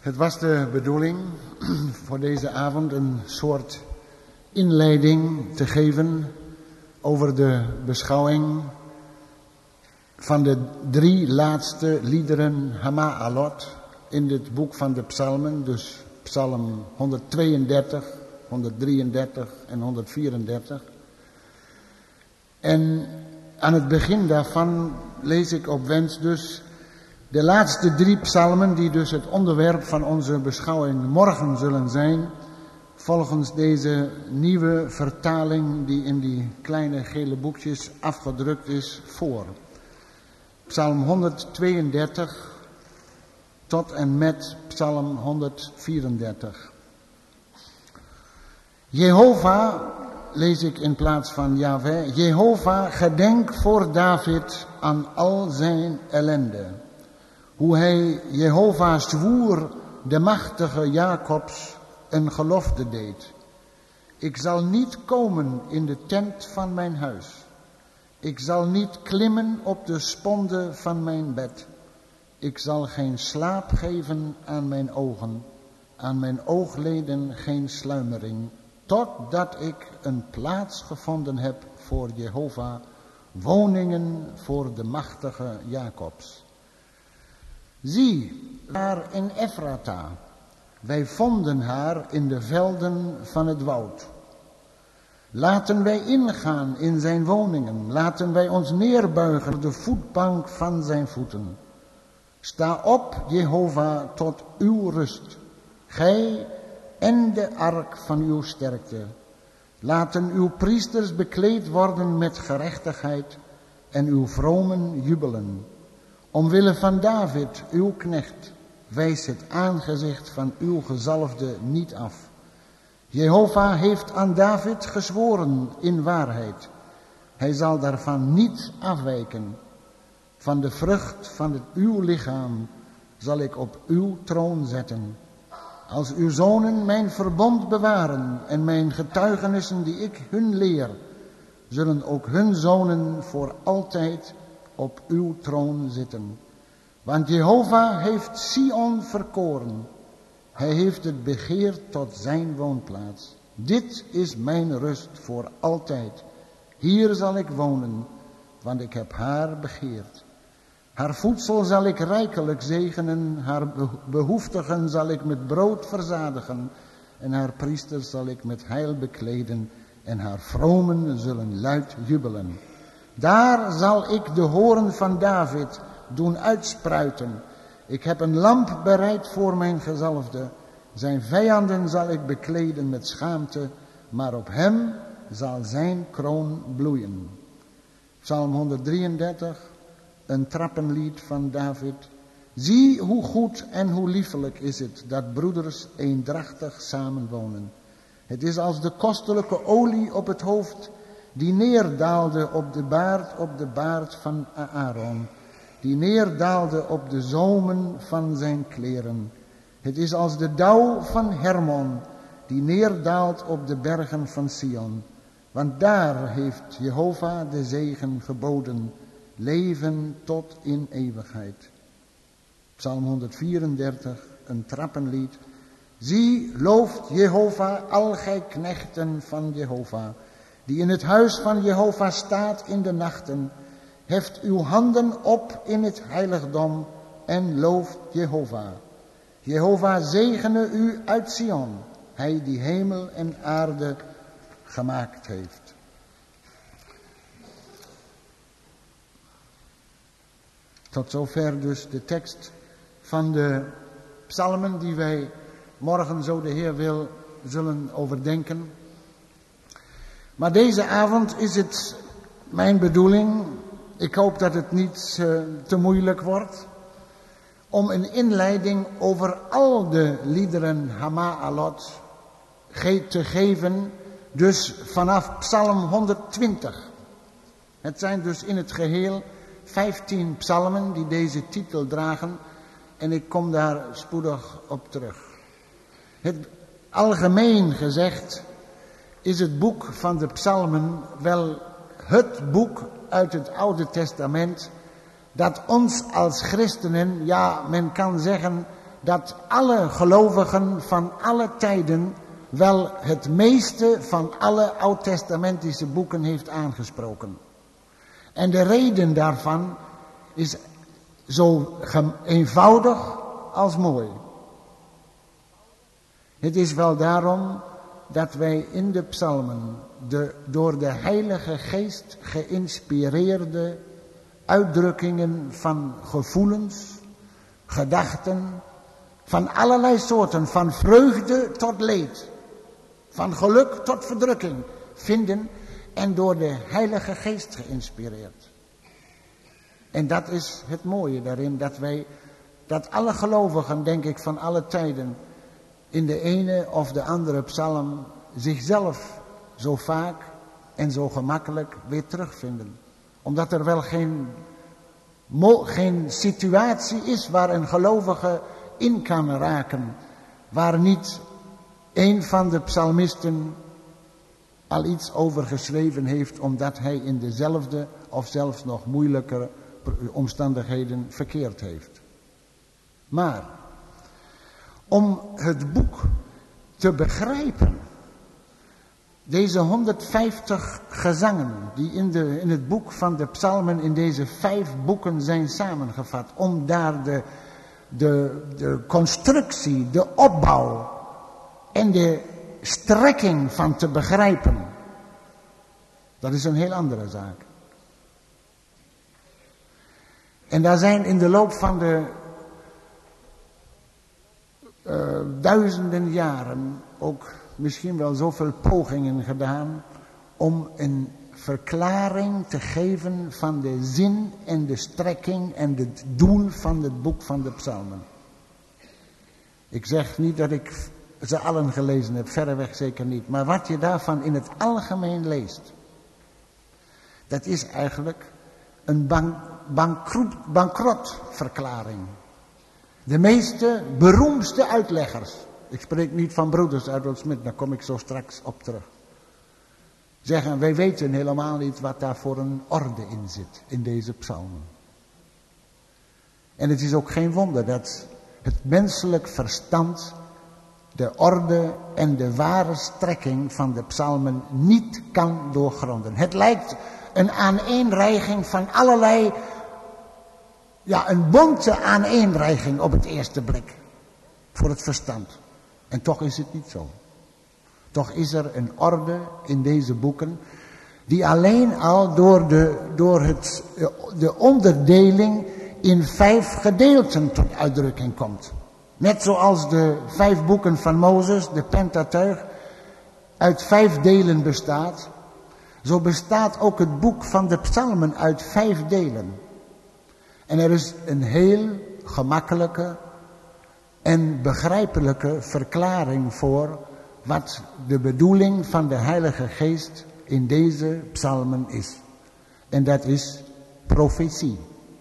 Het was de bedoeling voor deze avond een soort inleiding te geven over de beschouwing van de 3 laatste liederen Hama'alot in dit boek van de psalmen, dus psalm 132, 133 en 134. En aan het begin daarvan lees ik op wens dus de laatste 3 psalmen, die dus het onderwerp van onze beschouwing morgen zullen zijn, volgens deze nieuwe vertaling die in die kleine gele boekjes afgedrukt is voor. Psalm 132 tot en met psalm 134. Jehovah, lees ik in plaats van Yahweh, Jehovah, gedenk voor David aan al zijn ellende. Hoe hij Jehovah zwoer, de machtige Jacobs, een gelofte deed. Ik zal niet komen in de tent van mijn huis. Ik zal niet klimmen op de sponde van mijn bed. Ik zal geen slaap geven aan mijn oogleden geen sluimering, totdat ik een plaats gevonden heb voor Jehovah, woningen voor de machtige Jacobs. Zie, haar in Efrata, wij vonden haar in de velden van het woud. Laten wij ingaan in zijn woningen, laten wij ons neerbuigen op de voetbank van zijn voeten. Sta op, Jehovah, tot uw rust, gij en de ark van uw sterkte. Laten uw priesters bekleed worden met gerechtigheid en uw vromen jubelen. Omwille van David, uw knecht, wijs het aangezicht van uw gezalfde niet af. Jehovah heeft aan David gezworen in waarheid. Hij zal daarvan niet afwijken. Van de vrucht van uw lichaam zal ik op uw troon zetten. Als uw zonen mijn verbond bewaren en mijn getuigenissen die ik hun leer, zullen ook hun zonen voor altijd op uw troon zitten. Want Jehovah heeft Sion verkoren. Hij heeft het begeerd tot zijn woonplaats. Dit is mijn rust voor altijd. Hier zal ik wonen, want ik heb haar begeerd. Haar voedsel zal ik rijkelijk zegenen, haar behoeftigen zal ik met brood verzadigen, en haar priesters zal ik met heil bekleden, en haar vromen zullen luid jubelen. Daar zal ik de hoorn van David doen uitspruiten. Ik heb een lamp bereid voor mijn gezalfde. Zijn vijanden zal ik bekleden met schaamte, maar op hem zal zijn kroon bloeien. Psalm 133, een trappenlied van David. Zie hoe goed en hoe liefelijk is het dat broeders eendrachtig samenwonen. Het is als de kostelijke olie op het hoofd die neerdaalde op de baard van Aaron, die neerdaalde op de zomen van zijn kleren. Het is als de dauw van Hermon, die neerdaalt op de bergen van Sion. Want daar heeft Jehovah de zegen geboden, leven tot in eeuwigheid. Psalm 134, een trappenlied. Zie, looft Jehovah, al gij knechten van Jehovah, die in het huis van Jehovah staat in de nachten. Heft uw handen op in het heiligdom en looft Jehovah. Jehovah zegene u uit Sion, hij die hemel en aarde gemaakt heeft. Tot zover dus de tekst van de psalmen die wij morgen, zo de Heer wil, zullen overdenken. Maar deze avond is het mijn bedoeling, ik hoop dat het niet te moeilijk wordt, om een inleiding over al de liederen Hama'alot te geven, dus vanaf psalm 120. Het zijn dus in het geheel 15 psalmen die deze titel dragen en ik kom daar spoedig op terug. Het algemeen gezegd is het boek van de psalmen wel het boek uit het Oude Testament dat ons als christenen, ja, men kan zeggen dat alle gelovigen van alle tijden wel het meeste van alle oud-testamentische boeken heeft aangesproken. En de reden daarvan is zo eenvoudig als mooi. Het is wel daarom dat wij in de psalmen de door de Heilige Geest geïnspireerde uitdrukkingen van gevoelens, gedachten, van allerlei soorten, van vreugde tot leed, van geluk tot verdrukking vinden en door de Heilige Geest geïnspireerd. En dat is het mooie daarin, dat alle gelovigen, denk ik, van alle tijden in de ene of de andere psalm zichzelf zo vaak en zo gemakkelijk weer terugvinden. Omdat er wel geen situatie is waar een gelovige in kan raken, waar niet een van de psalmisten al iets over geschreven heeft, omdat hij in dezelfde of zelfs nog moeilijkere omstandigheden verkeerd heeft. Maar om het boek te begrijpen, deze 150 gezangen die in het boek van de psalmen in deze 5 boeken zijn samengevat, om daar de constructie, de opbouw en de strekking van te begrijpen, dat is een heel andere zaak. En daar zijn in de loop van de duizenden jaren ook misschien wel zoveel pogingen gedaan om een verklaring te geven van de zin en de strekking en het doel van het boek van de psalmen. Ik zeg niet dat ik ze allen gelezen heb, verreweg zeker niet. Maar wat je daarvan in het algemeen leest, dat is eigenlijk een bankrotverklaring. De meeste beroemdste uitleggers, ik spreek niet van broeders uit Smit, daar kom ik zo straks op terug, zeggen, wij weten helemaal niet wat daar voor een orde in zit, in deze psalmen. En het is ook geen wonder dat het menselijk verstand de orde en de ware strekking van de psalmen niet kan doorgronden. Het lijkt een aaneenreiging van allerlei, een bonte aaneenreiging op het eerste blik, voor het verstand. En toch is het niet zo. Toch is er een orde in deze boeken die alleen al door de onderdeling in 5 gedeelten tot uitdrukking komt. Net zoals de 5 boeken van Mozes, de Pentateuch, uit 5 delen bestaat, zo bestaat ook het boek van de psalmen uit 5 delen. En er is een heel gemakkelijke en begrijpelijke verklaring voor wat de bedoeling van de Heilige Geest in deze psalmen is. En dat is profetie.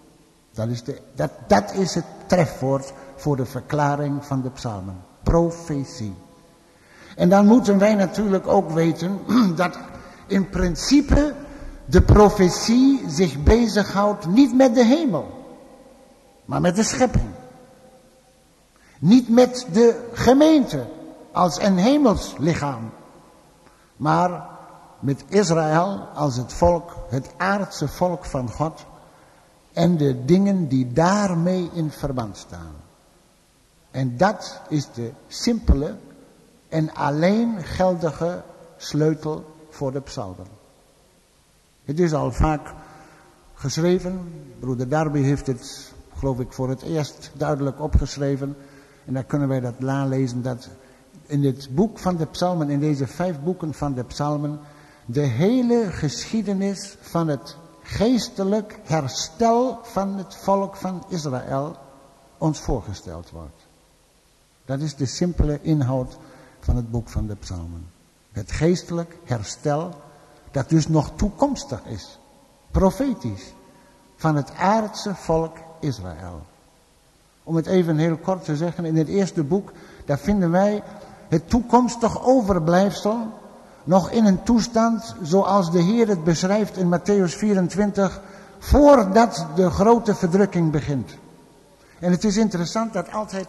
Dat is het trefwoord voor de verklaring van de psalmen. Profetie. En dan moeten wij natuurlijk ook weten dat in principe de profetie zich bezighoudt niet met de hemel, maar met de schepping. Niet met de gemeente als een hemelslichaam, maar met Israël als het volk, het aardse volk van God en de dingen die daarmee in verband staan. En dat is de simpele en alleen geldige sleutel voor de psalmen. Het is al vaak geschreven, broeder Darby heeft het, geloof ik, voor het eerst duidelijk opgeschreven. En dan kunnen wij dat nalezen, dat in het boek van de psalmen, in deze 5 boeken van de psalmen, de hele geschiedenis van het geestelijk herstel van het volk van Israël ons voorgesteld wordt. Dat is de simpele inhoud van het boek van de psalmen. Het geestelijk herstel, dat dus nog toekomstig is, profetisch, van het aardse volk Israël. Om het even heel kort te zeggen, in het eerste boek, daar vinden wij het toekomstig overblijfsel nog in een toestand zoals de Heer het beschrijft in Mattheüs 24, voordat de grote verdrukking begint. En het is interessant dat altijd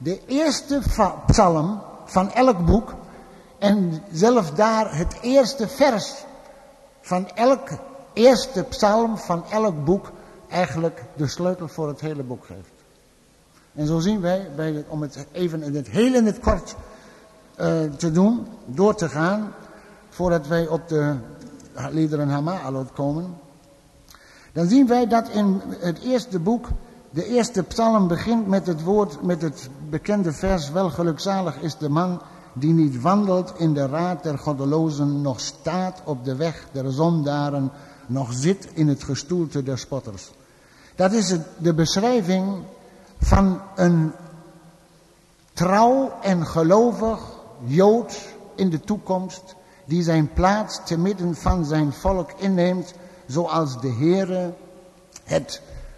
de eerste psalm van elk boek en zelfs daar het eerste vers van elk eerste psalm van elk boek eigenlijk de sleutel voor het hele boek geeft. En zo zien wij, om het even in het kort te doen, door te gaan, voordat wij op de liederen Hama'alot komen, dan zien wij dat in het eerste boek, de eerste psalm begint met het bekende vers: wel gelukzalig is de man die niet wandelt in de raad der goddelozen, nog staat op de weg der zondaren, nog zit in het gestoelte der spotters. Dat is de beschrijving van een trouw en gelovig Jood in de toekomst, die zijn plaats te midden van zijn volk inneemt, zoals de Heere het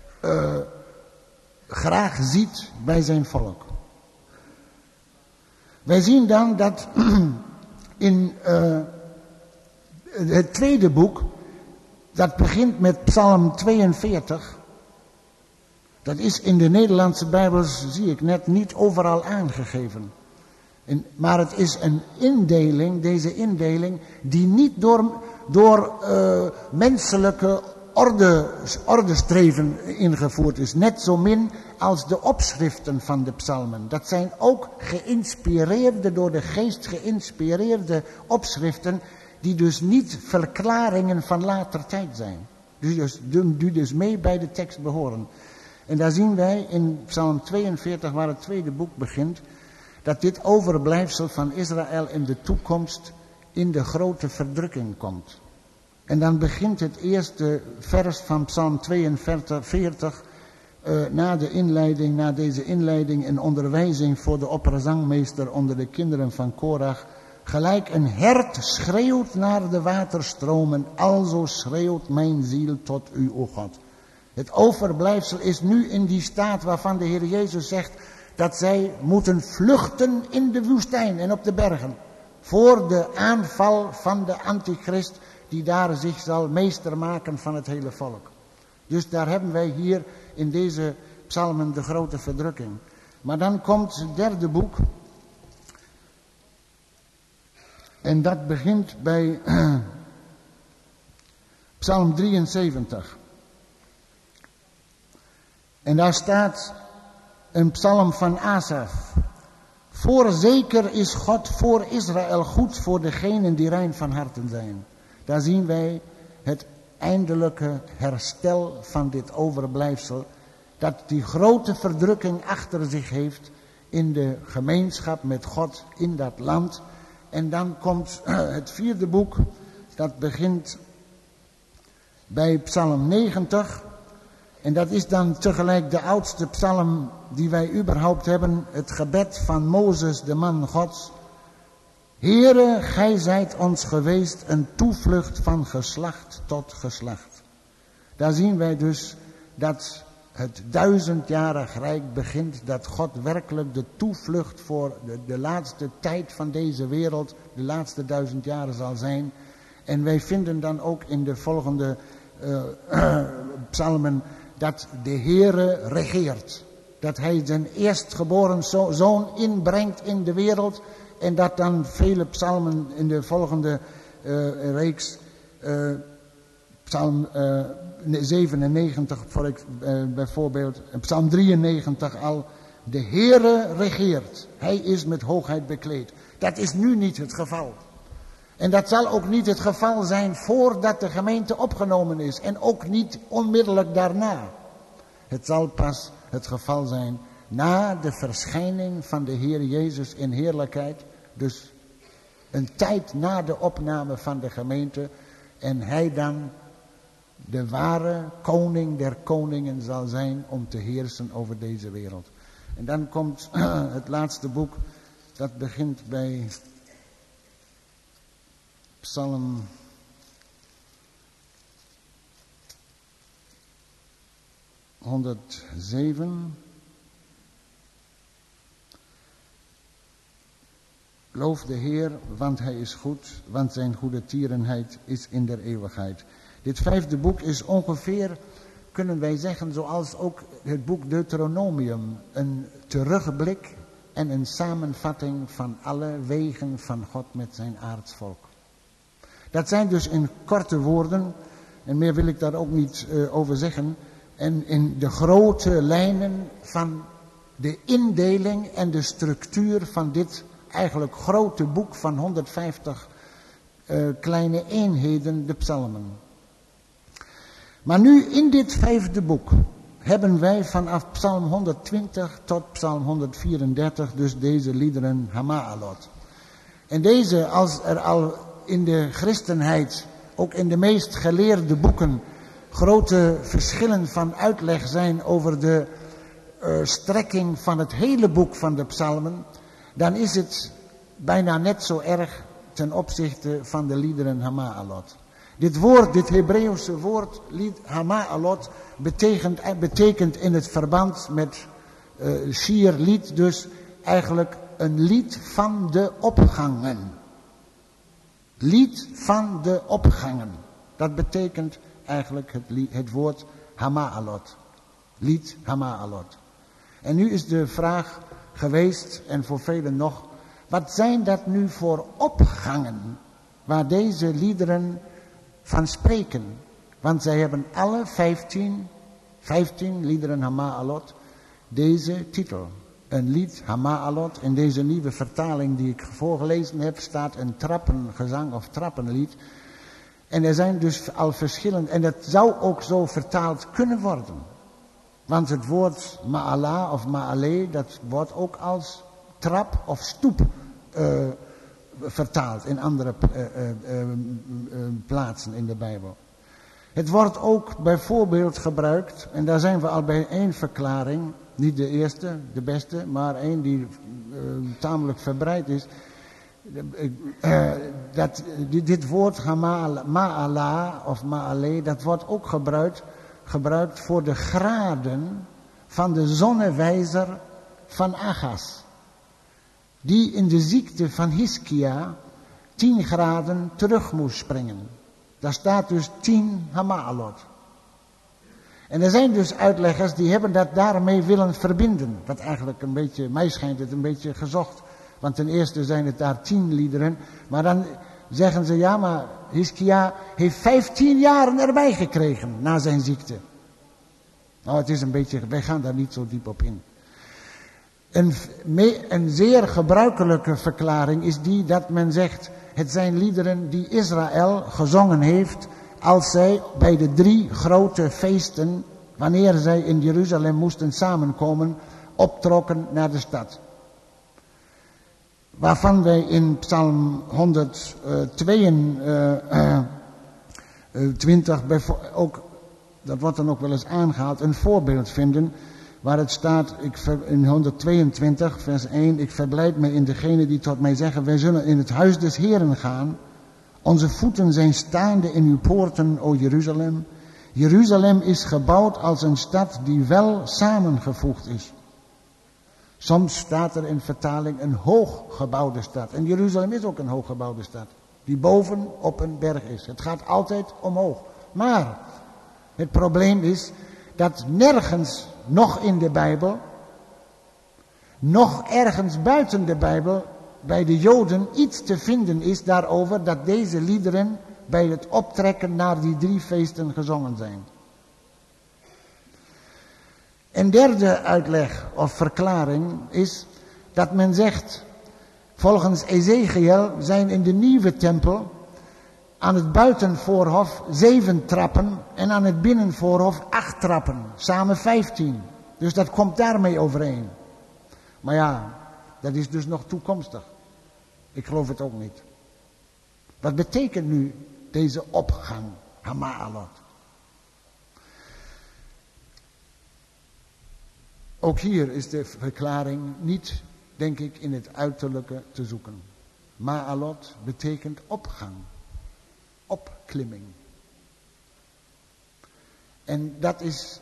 graag ziet bij zijn volk. Wij zien dan dat in het tweede boek, dat begint met Psalm 42. Dat is in de Nederlandse Bijbels, zie ik net, niet overal aangegeven. Maar het is een indeling, deze indeling, die niet door menselijke ordestreven ingevoerd is. Net zo min als de opschriften van de psalmen. Dat zijn ook door de geest geïnspireerde opschriften, die dus niet verklaringen van later tijd zijn. Die dus mee bij de tekst behoren. En daar zien wij in Psalm 42, waar het tweede boek begint, dat dit overblijfsel van Israël in de toekomst in de grote verdrukking komt. En dan begint het eerste vers van Psalm 42, na deze inleiding, een onderwijzing voor de opperzangmeester onder de kinderen van Korach. Gelijk een hert schreeuwt naar de waterstromen, alzo schreeuwt mijn ziel tot u, o God. Het overblijfsel is nu in die staat waarvan de Heer Jezus zegt dat zij moeten vluchten in de woestijn en op de bergen, voor de aanval van de antichrist, die daar zich zal meester maken van het hele volk. Dus daar hebben wij hier in deze psalmen de grote verdrukking. Maar dan komt het derde boek. En dat begint bij Psalm 73. En daar staat een psalm van Asaf. Voorzeker is God voor Israël goed voor degenen die rein van harten zijn. Daar zien wij het eindelijke herstel van dit overblijfsel, dat die grote verdrukking achter zich heeft in de gemeenschap met God in dat land. En dan komt het vierde boek, dat begint bij Psalm 90. En dat is dan tegelijk de oudste psalm die wij überhaupt hebben, het gebed van Mozes, de man Gods. Heere, gij zijt ons geweest een toevlucht van geslacht tot geslacht. Daar zien wij dus dat het 1000-jarig rijk begint, dat God werkelijk de toevlucht voor de laatste tijd van deze wereld, de laatste 1000 jaren zal zijn. En wij vinden dan ook in de volgende psalmen dat de Heere regeert. Dat hij zijn eerstgeboren zoon inbrengt in de wereld. En dat dan vele psalmen in de volgende reeks, psalm 97 bijvoorbeeld, psalm 93 al, de Heere regeert. Hij is met hoogheid bekleed. Dat is nu niet het geval. En dat zal ook niet het geval zijn voordat de gemeente opgenomen is. En ook niet onmiddellijk daarna. Het zal pas het geval zijn na de verschijning van de Heer Jezus in heerlijkheid. Dus een tijd na de opname van de gemeente. En hij dan de ware koning der koningen zal zijn om te heersen over deze wereld. En dan komt het laatste boek. Dat begint bij Psalm 107. Loof de Heer, want hij is goed, want zijn goede tierenheid is in der eeuwigheid. Dit vijfde boek is ongeveer, kunnen wij zeggen, zoals ook het boek Deuteronomium, een terugblik en een samenvatting van alle wegen van God met zijn aardsvolk. Dat zijn dus in korte woorden, en meer wil ik daar ook niet over zeggen, en in de grote lijnen van de indeling en de structuur van dit eigenlijk grote boek van 150 kleine eenheden, de psalmen. Maar nu in dit 5e boek hebben wij vanaf psalm 120 tot psalm 134 dus deze liederen Hama'alot. En deze, als er al in de christenheid, ook in de meest geleerde boeken, grote verschillen van uitleg zijn over de strekking van het hele boek van de psalmen, dan is het bijna net zo erg ten opzichte van de liederen Hama'alot. Dit Hebreeuwse woord, Hama'alot, betekent in het verband met shir, lied, dus eigenlijk een lied van de opgangen. Lied van de opgangen. Dat betekent eigenlijk het woord Hama'alot. Lied Hama'alot. En nu is de vraag geweest, en voor velen nog, wat zijn dat nu voor opgangen waar deze liederen van spreken? Want zij hebben alle 15 liederen Hama'alot deze titel. Een lied Hama'alot. In deze nieuwe vertaling die ik voorgelezen heb staat een trappengezang of trappenlied. En er zijn dus al verschillende, en dat zou ook zo vertaald kunnen worden. Want het woord ma'ala of ma'ale, dat wordt ook als trap of stoep vertaald in andere plaatsen in de Bijbel. Het wordt ook bijvoorbeeld gebruikt, en daar zijn we al bij één verklaring, niet de eerste, de beste, maar één die tamelijk verbreid is. Dit woord ma'ala of ma'ale, dat wordt ook gebruikt voor de graden van de zonnewijzer van Achaz. Die in de ziekte van Hiskia 10 graden terug moest springen. Daar staat dus 10 Hama'alot. En er zijn dus uitleggers die hebben dat daarmee willen verbinden. Wat eigenlijk een beetje, mij schijnt het een beetje gezocht. Want ten eerste zijn het daar 10 liederen. Maar dan zeggen ze, ja, maar Hiskia heeft 15 jaren erbij gekregen na zijn ziekte. Nou, het is een beetje, wij gaan daar niet zo diep op in. Een zeer gebruikelijke verklaring is die dat men zegt, het zijn liederen die Israël gezongen heeft als zij bij de 3 grote feesten, wanneer zij in Jeruzalem moesten samenkomen, optrokken naar de stad. Waarvan wij in Psalm 122 ook, dat wordt dan ook wel eens aangehaald, een voorbeeld vinden. Waar het staat in 122 vers 1, ik verblijd me in degene die tot mij zeggen, wij zullen in het huis des Heren gaan. Onze voeten zijn staande in uw poorten, o Jeruzalem. Jeruzalem is gebouwd als een stad die wel samengevoegd is. Soms staat er in vertaling een hooggebouwde stad. En Jeruzalem is ook een hooggebouwde stad. Die boven op een berg is. Het gaat altijd omhoog. Maar het probleem is dat nergens, nog in de Bijbel, nog ergens buiten de Bijbel, bij de Joden iets te vinden is daarover dat deze liederen bij het optrekken naar die 3 feesten gezongen zijn. Een derde uitleg of verklaring is dat men zegt, volgens Ezekiel zijn in de nieuwe tempel aan het buitenvoorhof 7 trappen en aan het binnenvoorhof 8 trappen, samen 15. Dus dat komt daarmee overeen. Maar ja, dat is dus nog toekomstig. Ik geloof het ook niet. Wat betekent nu deze opgang, Hama'alot? Ook hier is de verklaring niet, denk ik, in het uiterlijke te zoeken. Ma'alot betekent opgang, opklimming. En dat is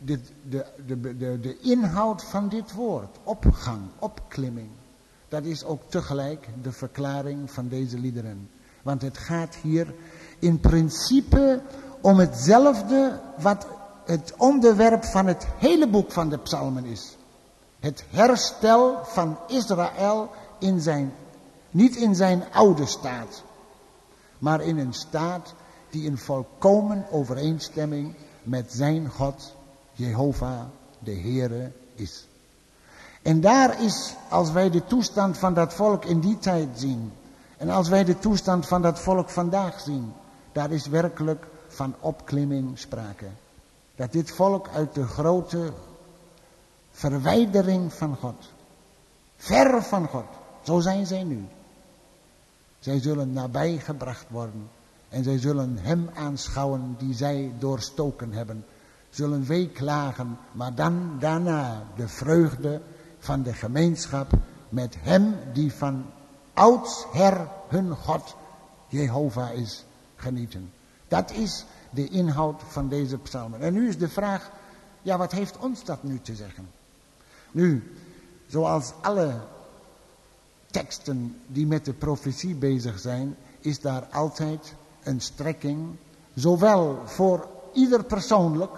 de inhoud van dit woord, opgang, opklimming. Dat is ook tegelijk de verklaring van deze liederen. Want het gaat hier in principe om hetzelfde wat het onderwerp van het hele boek van de psalmen is. Het herstel van Israël niet in zijn oude staat, maar in een staat die in volkomen overeenstemming met zijn God, Jehovah, de Heere, is. En daar is, als wij de toestand van dat volk in die tijd zien, en als wij de toestand van dat volk vandaag zien, daar is werkelijk van opklimming sprake. Dat dit volk uit de grote verwijdering van God, ver van God, zo zijn zij nu. Zij zullen nabijgebracht worden en zij zullen hem aanschouwen die zij doorstoken hebben. Zullen weeklagen, maar dan daarna de vreugde van de gemeenschap met hem die van oudsher hun God, Jehovah, is, genieten. Dat is de inhoud van deze psalmen. En nu is de vraag, ja, wat heeft ons dat nu te zeggen? Nu, zoals alle teksten die met de profetie bezig zijn, is daar altijd een strekking, zowel voor ieder persoonlijk,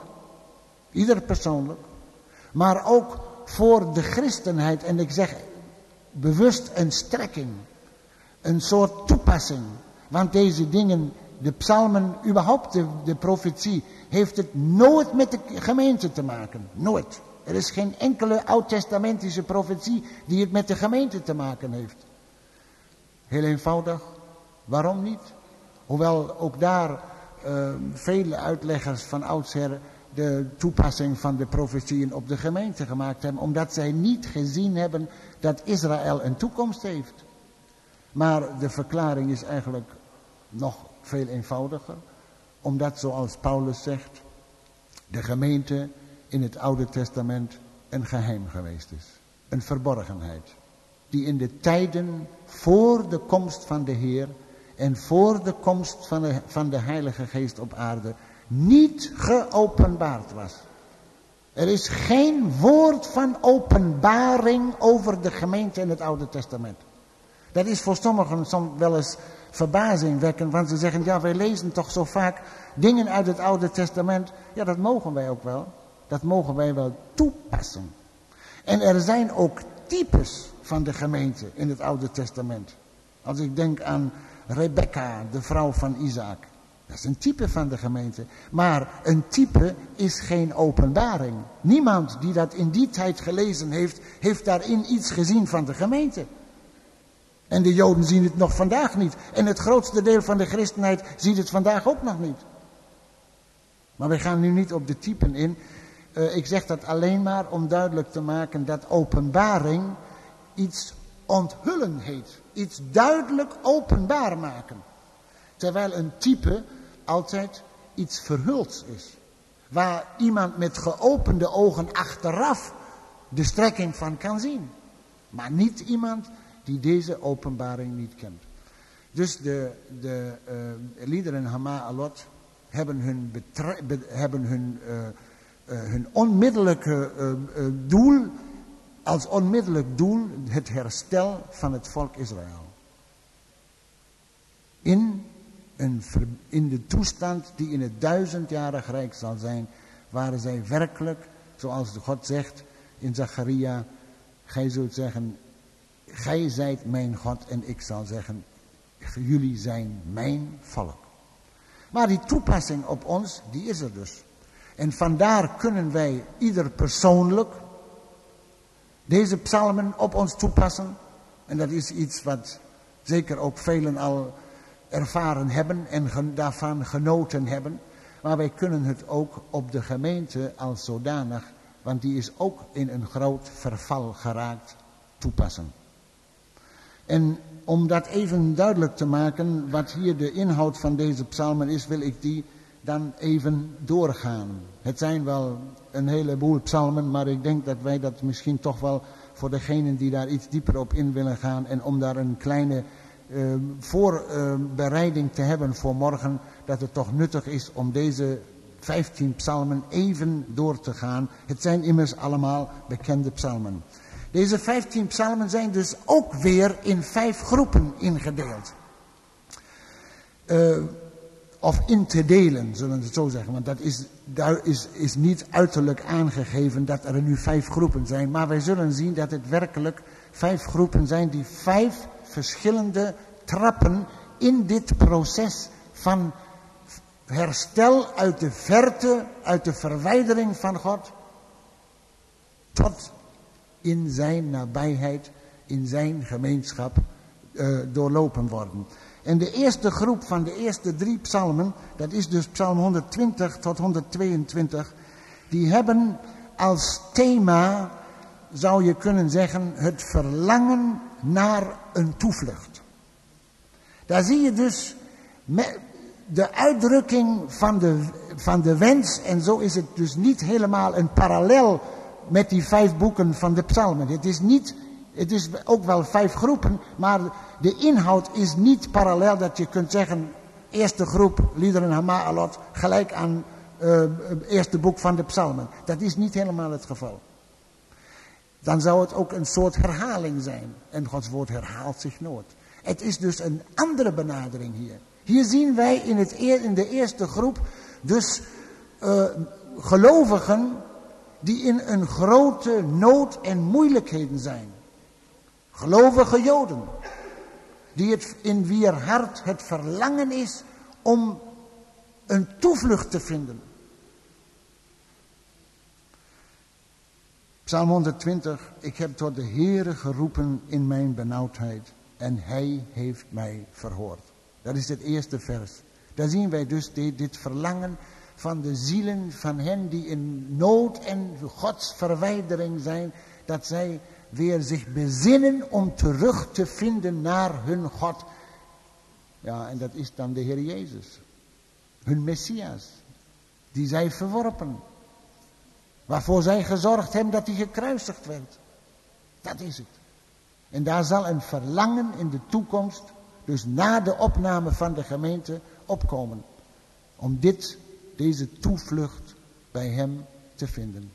maar ook voor de christenheid. En ik zeg bewust een strekking, een soort toepassing. Want deze dingen, de psalmen, überhaupt de profetie, heeft het nooit met de gemeente te maken. Nooit. Er is geen enkele oud-testamentische profetie die het met de gemeente te maken heeft. Heel eenvoudig. Waarom niet? Hoewel ook daar vele uitleggers van oudsher de toepassing van de profetieën op de gemeente gemaakt hebben. Omdat zij niet gezien hebben dat Israël een toekomst heeft. Maar de verklaring is eigenlijk nog veel eenvoudiger. Omdat, zoals Paulus zegt, de gemeente in het Oude Testament een geheim geweest is. Een verborgenheid. Die in de tijden voor de komst van de Heer en voor de komst van de Heilige Geest op aarde niet geopenbaard was. Er is geen woord van openbaring over de gemeente in het Oude Testament. Dat is voor sommigen soms wel eens verbazingwekkend, want ze zeggen, ja, wij lezen toch zo vaak dingen uit het Oude Testament. Ja, dat mogen wij ook wel. Dat mogen wij wel toepassen. En er zijn ook types van de gemeente in het Oude Testament. Als ik denk aan Rebecca, de vrouw van Isaac. Dat is een type van de gemeente. Maar een type is geen openbaring. Niemand die dat in die tijd gelezen heeft, heeft daarin iets gezien van de gemeente. En de Joden zien het nog vandaag niet. En het grootste deel van de christenheid ziet het vandaag ook nog niet. Maar we gaan nu niet op de typen in. Ik zeg dat alleen maar om duidelijk te maken dat openbaring iets onthullen heet. Iets duidelijk openbaar maken. Terwijl een type altijd iets verhulds is. Waar iemand met geopende ogen achteraf de strekking van kan zien. Maar niet iemand die deze openbaring niet kent. Dus de liederen Hama Alot hebben hun onmiddellijke doel, als onmiddellijk doel, het herstel van het volk Israël. In de toestand die in het 1000-jarig rijk zal zijn, waar zij werkelijk, zoals God zegt in Zacharia, gij zult zeggen, gij zijt mijn God en ik zal zeggen, jullie zijn mijn volk. Maar die toepassing op ons, die is er dus. En vandaar kunnen wij ieder persoonlijk deze psalmen op ons toepassen. En dat is iets wat zeker ook velen al ervaren hebben en daarvan genoten hebben. Maar wij kunnen het ook op de gemeente als zodanig, want die is ook in een groot verval geraakt, toepassen. En om dat even duidelijk te maken, wat hier de inhoud van deze psalmen is, wil ik die dan even doorgaan. Het zijn wel een heleboel psalmen, maar ik denk dat wij dat misschien toch wel voor degenen die daar iets dieper op in willen gaan en om daar een kleine voorbereiding te hebben voor morgen, dat het toch nuttig is om deze 15 psalmen even door te gaan. Het zijn immers allemaal bekende psalmen. Deze 15 psalmen zijn dus ook weer in 5 groepen ingedeeld. of in te delen, zullen we het zo zeggen. Want daar is niet uiterlijk aangegeven dat er nu 5 groepen zijn. Maar wij zullen zien dat het werkelijk 5 groepen zijn die 5 verschillende trappen in dit proces van herstel uit de verte, uit de verwijdering van God, tot in zijn nabijheid, in zijn gemeenschap doorlopen worden. En de eerste groep van de eerste 3 psalmen, dat is dus psalm 120 tot 122, die hebben als thema, zou je kunnen zeggen, het verlangen naar een toevlucht. Daar zie je dus de uitdrukking van de wens, en zo is het dus niet helemaal een parallel met die 5 boeken van de psalmen. Het is ook wel 5 groepen, maar de inhoud is niet parallel dat je kunt zeggen, eerste groep, liederen Hama'alot, gelijk aan het eerste boek van de psalmen. Dat is niet helemaal het geval. Dan zou het ook een soort herhaling zijn. En Gods woord herhaalt zich nooit. Het is dus een andere benadering hier. Hier zien wij in de eerste groep dus gelovigen die in een grote nood en moeilijkheden zijn. Gelovige Joden, in wier hart het verlangen is om een toevlucht te vinden. Psalm 120, ik heb tot de Heere geroepen in mijn benauwdheid en hij heeft mij verhoord. Dat is het eerste vers. Daar zien wij dus dit verlangen van de zielen van hen die in nood en Gods verwijdering zijn, dat zij weer zich bezinnen om terug te vinden naar hun God. Ja, en dat is dan de Heer Jezus. Hun Messias. Die zij verworpen. Waarvoor zij gezorgd hebben dat hij gekruisigd werd. Dat is het. En daar zal een verlangen in de toekomst, dus na de opname van de gemeente, opkomen. Om deze toevlucht bij hem te vinden.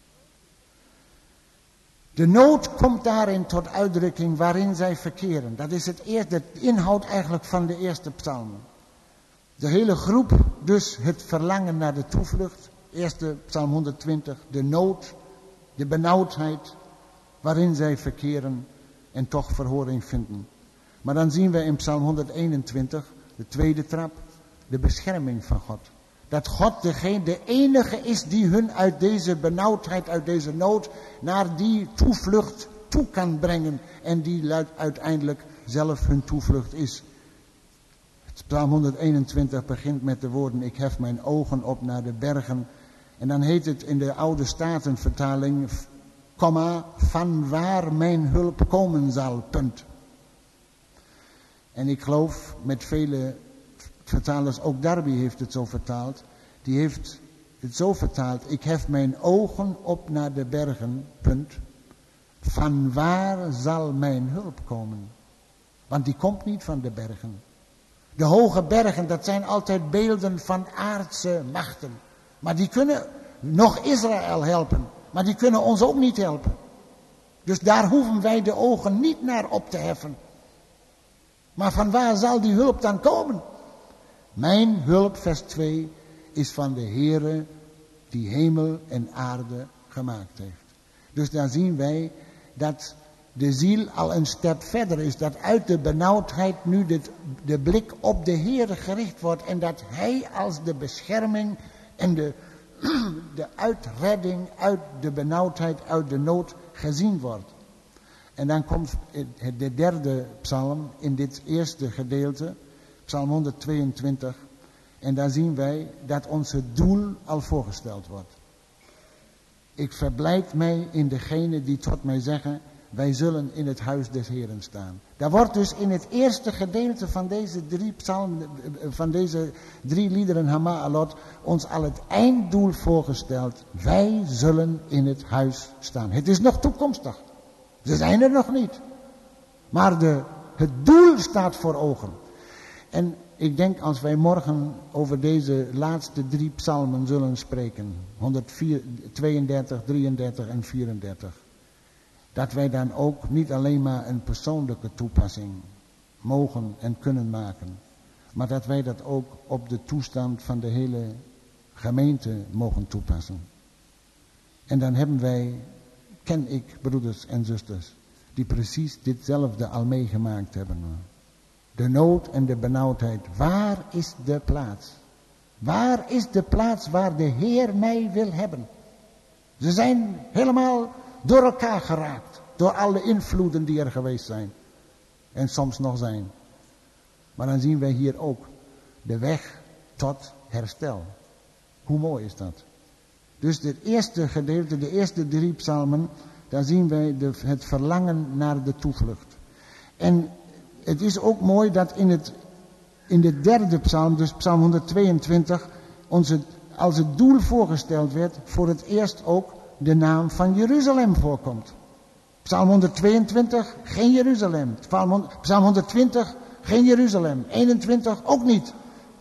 De nood komt daarin tot uitdrukking waarin zij verkeren. Dat is de inhoud eigenlijk van de eerste psalmen. De hele groep, dus het verlangen naar de toevlucht. Eerste psalm 120, de nood, de benauwdheid waarin zij verkeren en toch verhoring vinden. Maar dan zien we in psalm 121, de tweede trap, de bescherming van God. Dat God de enige is die hun uit deze benauwdheid, uit deze nood, naar die toevlucht toe kan brengen. En die uiteindelijk zelf hun toevlucht is. Psalm 121 begint met de woorden, ik hef mijn ogen op naar de bergen. En dan heet het in de oude Statenvertaling, van waar mijn hulp komen zal, punt. En ik geloof met vele vertalers, ook Darby heeft het zo vertaald. Die heeft het zo vertaald, ik hef mijn ogen op naar de bergen, punt. Van waar zal mijn hulp komen? Want die komt niet van de bergen. De hoge bergen, dat zijn altijd beelden van aardse machten. Maar die kunnen nog Israël helpen. Maar die kunnen ons ook niet helpen. Dus daar hoeven wij de ogen niet naar op te heffen. Maar van waar zal die hulp dan komen? Mijn hulp, vers 2, is van de Heere die hemel en aarde gemaakt heeft. Dus daar zien wij dat de ziel al een stap verder is. Dat uit de benauwdheid nu de blik op de Heere gericht wordt. En dat Hij als de bescherming en de uitredding uit de benauwdheid, uit de nood gezien wordt. En dan komt de derde psalm in dit eerste gedeelte, psalm 122. En daar zien wij dat ons het doel al voorgesteld wordt. Ik verblijd mij in degenen die tot mij zeggen, wij zullen in het huis des Heeren staan. Daar wordt dus in het eerste gedeelte van deze 3 psalmen, van deze 3 liederen Hama'alot, ons al het einddoel voorgesteld. Wij zullen in het huis staan. Het is nog toekomstig. Ze zijn er nog niet. Maar het doel staat voor ogen. En ik denk als wij morgen over deze laatste 3 psalmen zullen spreken, 132, 33 en 34, dat wij dan ook niet alleen maar een persoonlijke toepassing mogen en kunnen maken. Maar dat wij dat ook op de toestand van de hele gemeente mogen toepassen. En dan hebben wij, ken ik broeders en zusters, die precies ditzelfde al meegemaakt hebben. De nood en de benauwdheid. Waar is de plaats? Waar is de plaats waar de Heer mij wil hebben? Ze zijn helemaal door elkaar geraakt. Door alle invloeden die er geweest zijn. En soms nog zijn. Maar dan zien wij hier ook de weg tot herstel. Hoe mooi is dat? Dus het eerste gedeelte, de eerste 3 psalmen, daar zien wij het verlangen naar de toevlucht. En het is ook mooi dat in de derde psalm, dus psalm 122, als het doel voorgesteld werd, voor het eerst ook de naam van Jeruzalem voorkomt. Psalm 122, geen Jeruzalem. Psalm 120, geen Jeruzalem. 21 ook niet.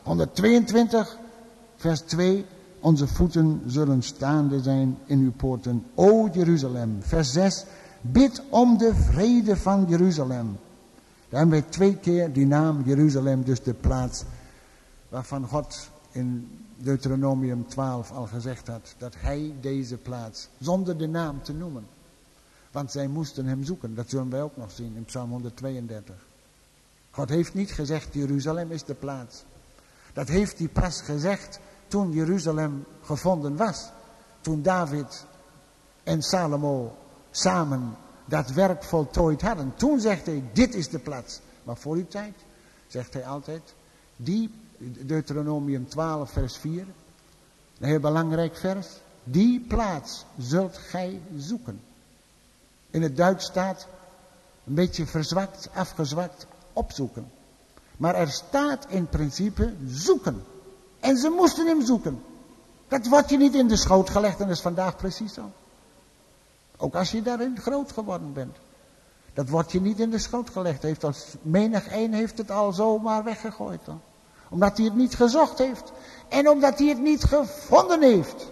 122, vers 2. Onze voeten zullen staande zijn in uw poorten, o Jeruzalem. Vers 6. Bid om de vrede van Jeruzalem. Daar hebben wij 2 keer die naam Jeruzalem, dus de plaats waarvan God in Deuteronomium 12 al gezegd had, dat hij deze plaats, zonder de naam te noemen. Want zij moesten hem zoeken, dat zullen wij ook nog zien in Psalm 132. God heeft niet gezegd, Jeruzalem is de plaats. Dat heeft hij pas gezegd toen Jeruzalem gevonden was. Toen David en Salomo samen dat werk voltooid hadden. Toen zegt hij, dit is de plaats. Maar voor die tijd zegt hij altijd, Deuteronomium 12 vers 4, een heel belangrijk vers, die plaats zult gij zoeken. In het Duits staat, een beetje verzwakt, afgezwakt, opzoeken. Maar er staat in principe zoeken. En ze moesten hem zoeken. Dat wordt je niet in de schoot gelegd en dat is vandaag precies zo. Ook als je daarin groot geworden bent. Dat wordt je niet in de schoot gelegd. Menig een heeft het al zomaar weggegooid. Dan. Omdat hij het niet gezocht heeft. En omdat hij het niet gevonden heeft.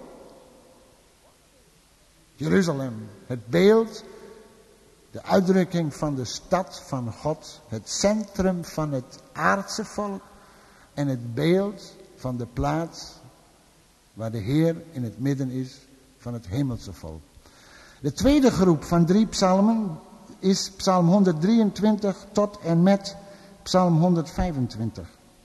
Jeruzalem, het beeld, de uitdrukking van de stad van God. Het centrum van het aardse volk. En het beeld van de plaats waar de Heer in het midden is van het hemelse volk. De tweede groep van 3 psalmen is psalm 123 tot en met psalm 125.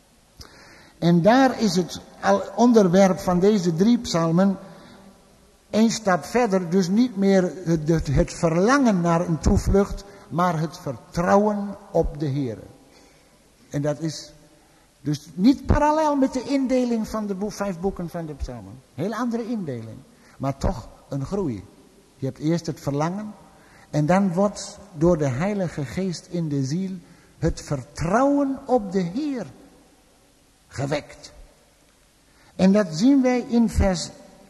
En daar is het onderwerp van deze 3 psalmen 1 stap verder, dus niet meer het verlangen naar een toevlucht, maar het vertrouwen op de Heer. En dat is dus niet parallel met de indeling van de 5 boeken van de psalmen. Heel andere indeling, maar toch een groei. Je hebt eerst het verlangen en dan wordt door de Heilige Geest in de ziel het vertrouwen op de Heer gewekt. En dat zien wij in vers,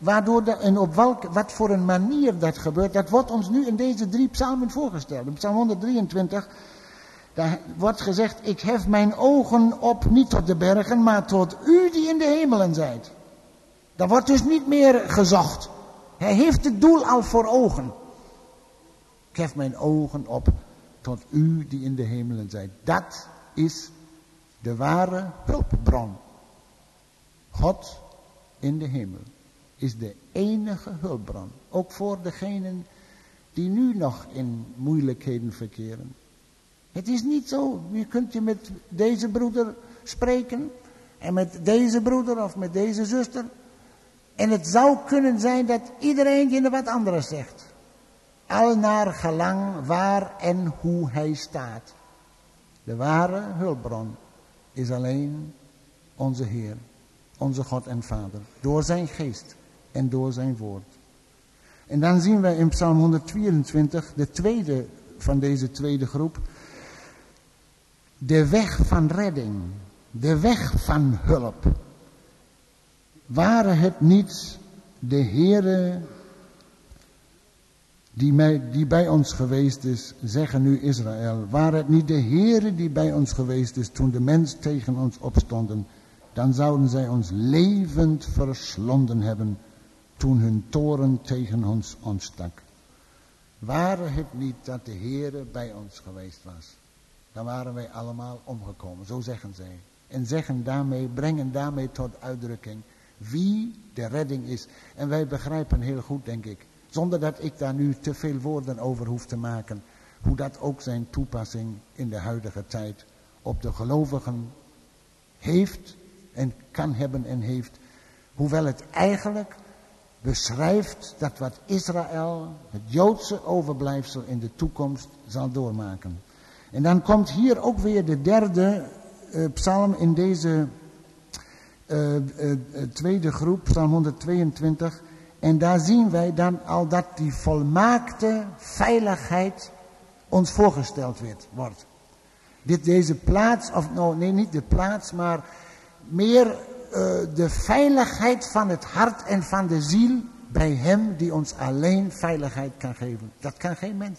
wat voor een manier dat gebeurt, dat wordt ons nu in deze 3 psalmen voorgesteld. In psalm 123, daar wordt gezegd, ik hef mijn ogen op, niet tot de bergen, maar tot u die in de hemelen zijt. Daar wordt dus niet meer gezocht. Hij heeft het doel al voor ogen. Ik hef mijn ogen op tot u die in de hemelen zijt. Dat is de ware hulpbron. God in de hemel is de enige hulpbron. Ook voor degenen die nu nog in moeilijkheden verkeren. Het is niet zo, je kunt je met deze broeder spreken. En met deze broeder of met deze zuster. En het zou kunnen zijn dat iedereen je wat anders zegt. Al naar gelang waar en hoe hij staat. De ware hulpbron is alleen onze Heer, onze God en Vader. Door zijn geest en door zijn woord. En dan zien wij in Psalm 124, de tweede van deze tweede groep. De weg van redding. De weg van hulp. Ware het niet de Heere die bij ons geweest is, zeggen nu Israël. Ware het niet de Heere die bij ons geweest is toen de mens tegen ons opstonden, dan zouden zij ons levend verslonden hebben toen hun toren tegen ons ontstak. Ware het niet dat de Heere bij ons geweest was, dan waren wij allemaal omgekomen, zo zeggen zij. En brengen daarmee tot uitdrukking wie de redding is. En wij begrijpen heel goed, denk ik, zonder dat ik daar nu te veel woorden over hoef te maken, hoe dat ook zijn toepassing in de huidige tijd op de gelovigen heeft en kan hebben en heeft. Hoewel het eigenlijk beschrijft dat wat Israël, het Joodse overblijfsel, in de toekomst zal doormaken. En dan komt hier ook weer de derde psalm in deze tweede groep, psalm 122. En daar zien wij dan al dat die volmaakte veiligheid ons voorgesteld wordt. Deze plaats, niet de plaats, maar meer de veiligheid van het hart en van de ziel bij hem die ons alleen veiligheid kan geven. Dat kan geen mens.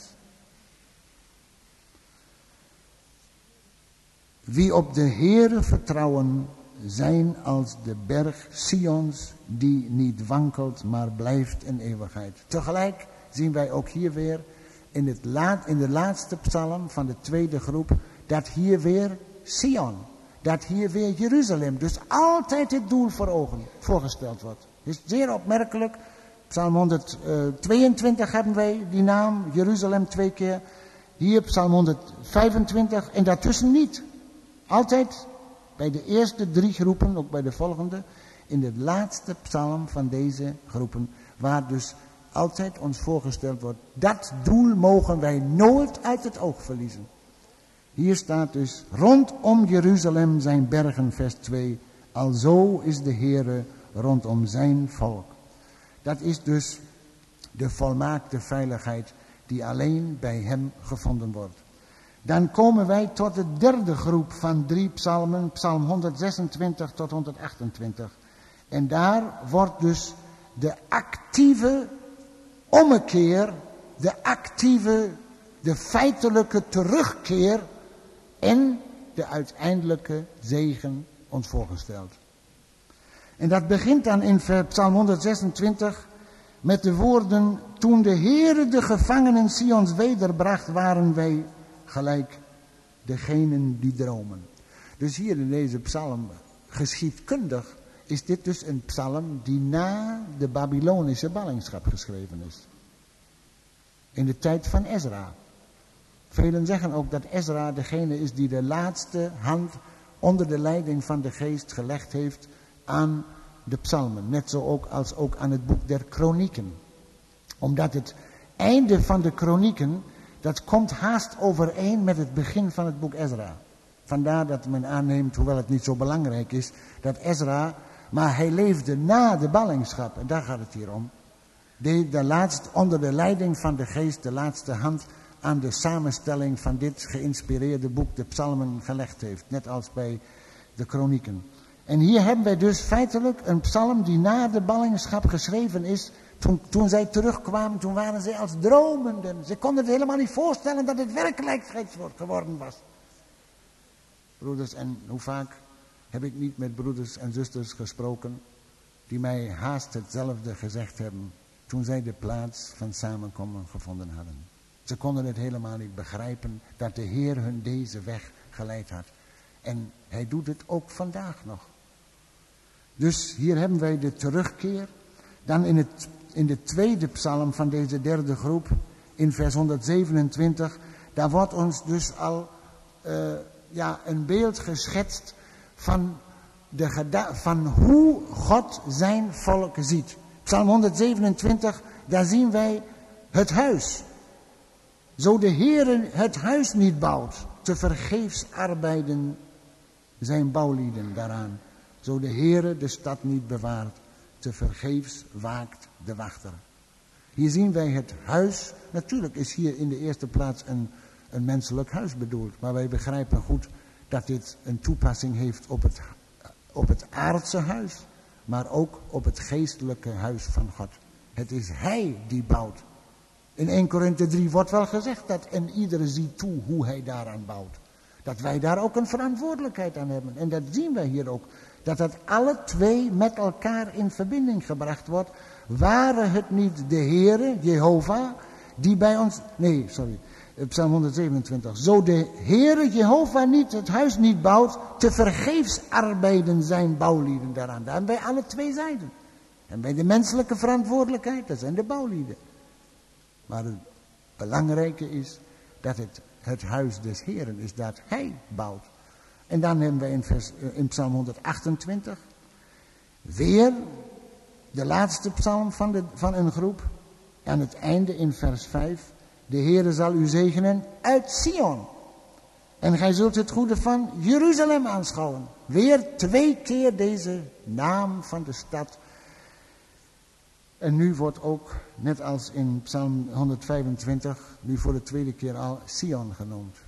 Wie op de Heere vertrouwen, zijn als de berg Sions, die niet wankelt, maar blijft in eeuwigheid. Tegelijk zien wij ook hier weer in de laatste psalm van de tweede groep, dat hier weer Sion, dat hier weer Jeruzalem, dus altijd het doel voor ogen voorgesteld wordt. Het is zeer opmerkelijk. Psalm 122 hebben wij die naam, Jeruzalem 2 keer. Hier psalm 125 en daartussen niet. Altijd bij de eerste 3 groepen, ook bij de volgende, in de laatste psalm van deze groepen, waar dus altijd ons voorgesteld wordt, dat doel mogen wij nooit uit het oog verliezen. Hier staat dus, rondom Jeruzalem zijn bergen, vers 2, alzo is de Heere rondom zijn volk. Dat is dus de volmaakte veiligheid die alleen bij hem gevonden wordt. Dan komen wij tot de derde groep van 3 psalmen, psalm 126 tot 128. En daar wordt dus de actieve ommekeer, de feitelijke terugkeer en de uiteindelijke zegen ons voorgesteld. En dat begint dan in psalm 126 met de woorden, toen de Heere de gevangenen Sions wederbracht, waren wij gelijk degenen die dromen. Dus hier in deze psalm, geschiedkundig, is dit dus een psalm die na de Babylonische ballingschap geschreven is. In de tijd van Ezra. Velen zeggen ook dat Ezra degene is die de laatste hand onder de leiding van de geest gelegd heeft aan de psalmen. Net zo ook als ook aan het boek der kronieken. Omdat het einde van de kronieken, dat komt haast overeen met het begin van het boek Ezra. Vandaar dat men aanneemt, hoewel het niet zo belangrijk is, dat Ezra, maar hij leefde na de ballingschap. En daar gaat het hier om. Onder de leiding van de geest de laatste hand aan de samenstelling van dit geïnspireerde boek, de psalmen, gelegd heeft. Net als bij de kronieken. En hier hebben wij dus feitelijk een psalm die na de ballingschap geschreven is. Toen zij terugkwamen, toen waren zij als dromenden. Ze konden het helemaal niet voorstellen dat het werkelijkheid geworden was. Broeders, en hoe vaak heb ik niet met broeders en zusters gesproken die mij haast hetzelfde gezegd hebben toen zij de plaats van samenkomen gevonden hadden. Ze konden het helemaal niet begrijpen dat de Heer hun deze weg geleid had. En hij doet het ook vandaag nog. Dus hier hebben wij de terugkeer. Dan in de tweede psalm van deze derde groep, in vers 127, daar wordt ons dus al een beeld geschetst van hoe God zijn volk ziet. Psalm 127, daar zien wij het huis. Zo de Heere het huis niet bouwt, te vergeefs arbeiden zijn bouwlieden daaraan. Zo de Heere de stad niet bewaart, te vergeefs waakt de wachter. Hier zien wij het huis. Natuurlijk is hier in de eerste plaats een menselijk huis bedoeld. Maar wij begrijpen goed dat dit een toepassing heeft op het aardse huis. Maar ook op het geestelijke huis van God. Het is Hij die bouwt. In 1 Korinthe 3 wordt wel gezegd dat en iedere ziet toe hoe hij daaraan bouwt. Dat wij daar ook een verantwoordelijkheid aan hebben. En dat zien wij hier ook. Dat alle twee met elkaar in verbinding gebracht wordt. Waren het niet de Heere, Jehovah, die bij ons... Psalm 127. Zo de Heere Jehovah niet het huis niet bouwt, te vergeefs arbeiden zijn bouwlieden daaraan. Daar hebben wij alle twee zijden. En bij de menselijke verantwoordelijkheid, dat zijn de bouwlieden. Maar het belangrijke is dat het huis des Heeren is, dat hij bouwt. En dan hebben wij in Psalm 128 weer de laatste psalm van een groep. Aan het einde in vers 5. De Heere zal u zegenen uit Sion. En gij zult het goede van Jeruzalem aanschouwen. Weer 2 keer deze naam van de stad. En nu wordt ook, net als in Psalm 125, nu voor de 2e keer al Sion genoemd.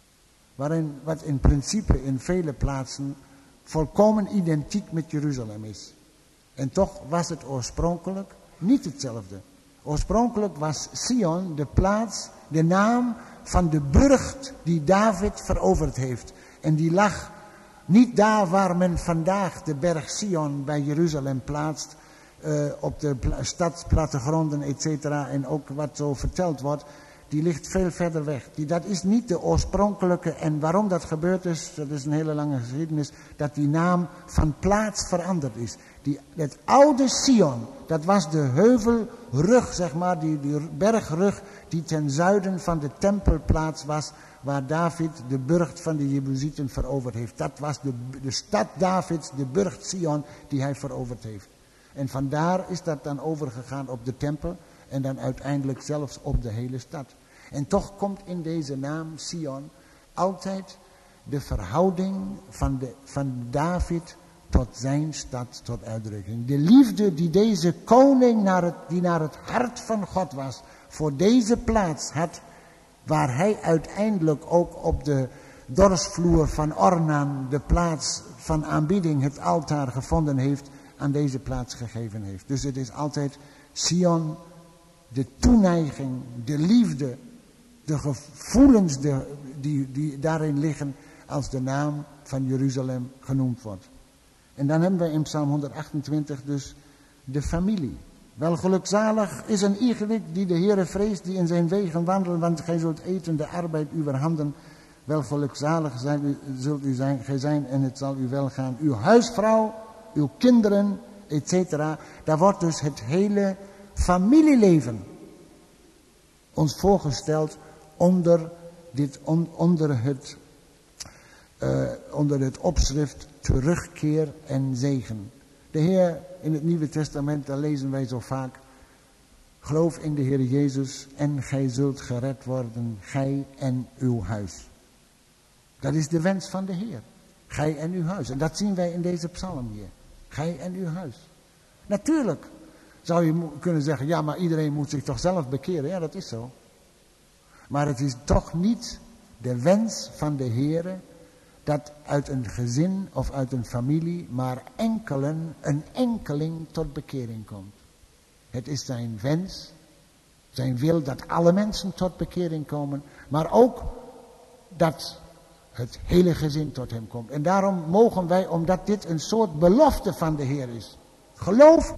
Wat in principe in vele plaatsen volkomen identiek met Jeruzalem is. En toch was het oorspronkelijk niet hetzelfde. Oorspronkelijk was Sion de plaats, de naam van de burcht die David veroverd heeft. En die lag niet daar waar men vandaag de berg Sion bij Jeruzalem plaatst. Op de stadsplattegronden, etc. En ook wat zo verteld wordt. Die ligt veel verder weg. Dat is niet de oorspronkelijke. En waarom dat gebeurd is, dat is een hele lange geschiedenis. Dat die naam van plaats veranderd is. Het oude Sion, dat was de heuvelrug, zeg maar. Die bergrug die ten zuiden van de tempelplaats was. Waar David de burcht van de Jebusieten veroverd heeft. Dat was de stad Davids, de burcht Sion, die hij veroverd heeft. En vandaar is dat dan overgegaan op de tempel. En dan uiteindelijk zelfs op de hele stad. En toch komt in deze naam Sion altijd de verhouding van David tot zijn stad tot uitdrukking. De liefde die deze koning die naar het hart van God was, voor deze plaats had, waar hij uiteindelijk ook op de dorpsvloer van Ornan, de plaats van aanbidding, het altaar gevonden heeft, aan deze plaats gegeven heeft. Dus het is altijd Sion, de toeneiging, de liefde, de gevoelens die daarin liggen als de naam van Jeruzalem genoemd wordt. En dan hebben we in Psalm 128 dus de familie. Wel gelukzalig is een iegelijk die de Heere vreest, die in zijn wegen wandelen, want gij zult eten de arbeid uw handen. Wel gelukzalig zult u zijn en het zal u wel gaan. Uw huisvrouw, uw kinderen, etc. Daar wordt dus het hele familieleven ons voorgesteld onder het opschrift terugkeer en zegen. De Heer in het Nieuwe Testament, daar lezen wij zo vaak: geloof in de Heer Jezus en gij zult gered worden, gij en uw huis. Dat is de wens van de Heer. Gij en uw huis. En dat zien wij in deze psalm hier. Gij en uw huis. Natuurlijk zou je kunnen zeggen, ja, maar iedereen moet zich toch zelf bekeren. Ja, dat is zo. Maar het is toch niet de wens van de Heere dat uit een gezin of uit een familie maar een enkeling tot bekering komt. Het is zijn wens, zijn wil dat alle mensen tot bekering komen, maar ook dat het hele gezin tot hem komt. En daarom mogen wij, omdat dit een soort belofte van de Heer is, geloof.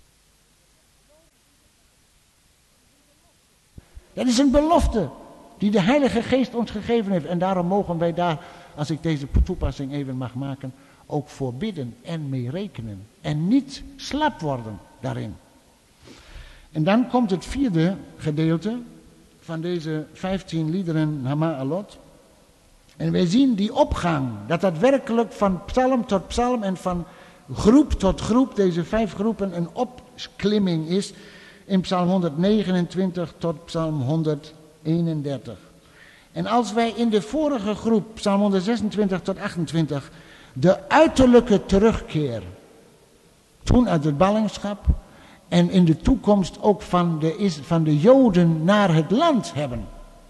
Dat is een belofte die de Heilige Geest ons gegeven heeft. En daarom mogen wij daar, als ik deze toepassing even mag maken, ook voor bidden en mee rekenen. En niet slap worden daarin. En dan komt het 4e gedeelte van deze 15 liederen Hama'alot. En wij zien die opgang, dat werkelijk van psalm tot psalm en van groep tot groep, deze 5 groepen, een opklimming is in psalm 129 tot psalm 131. En als wij in de vorige groep, psalm 126 tot 28, de uiterlijke terugkeer, toen uit het ballingschap, en in de toekomst ook van de Joden naar het land hebben,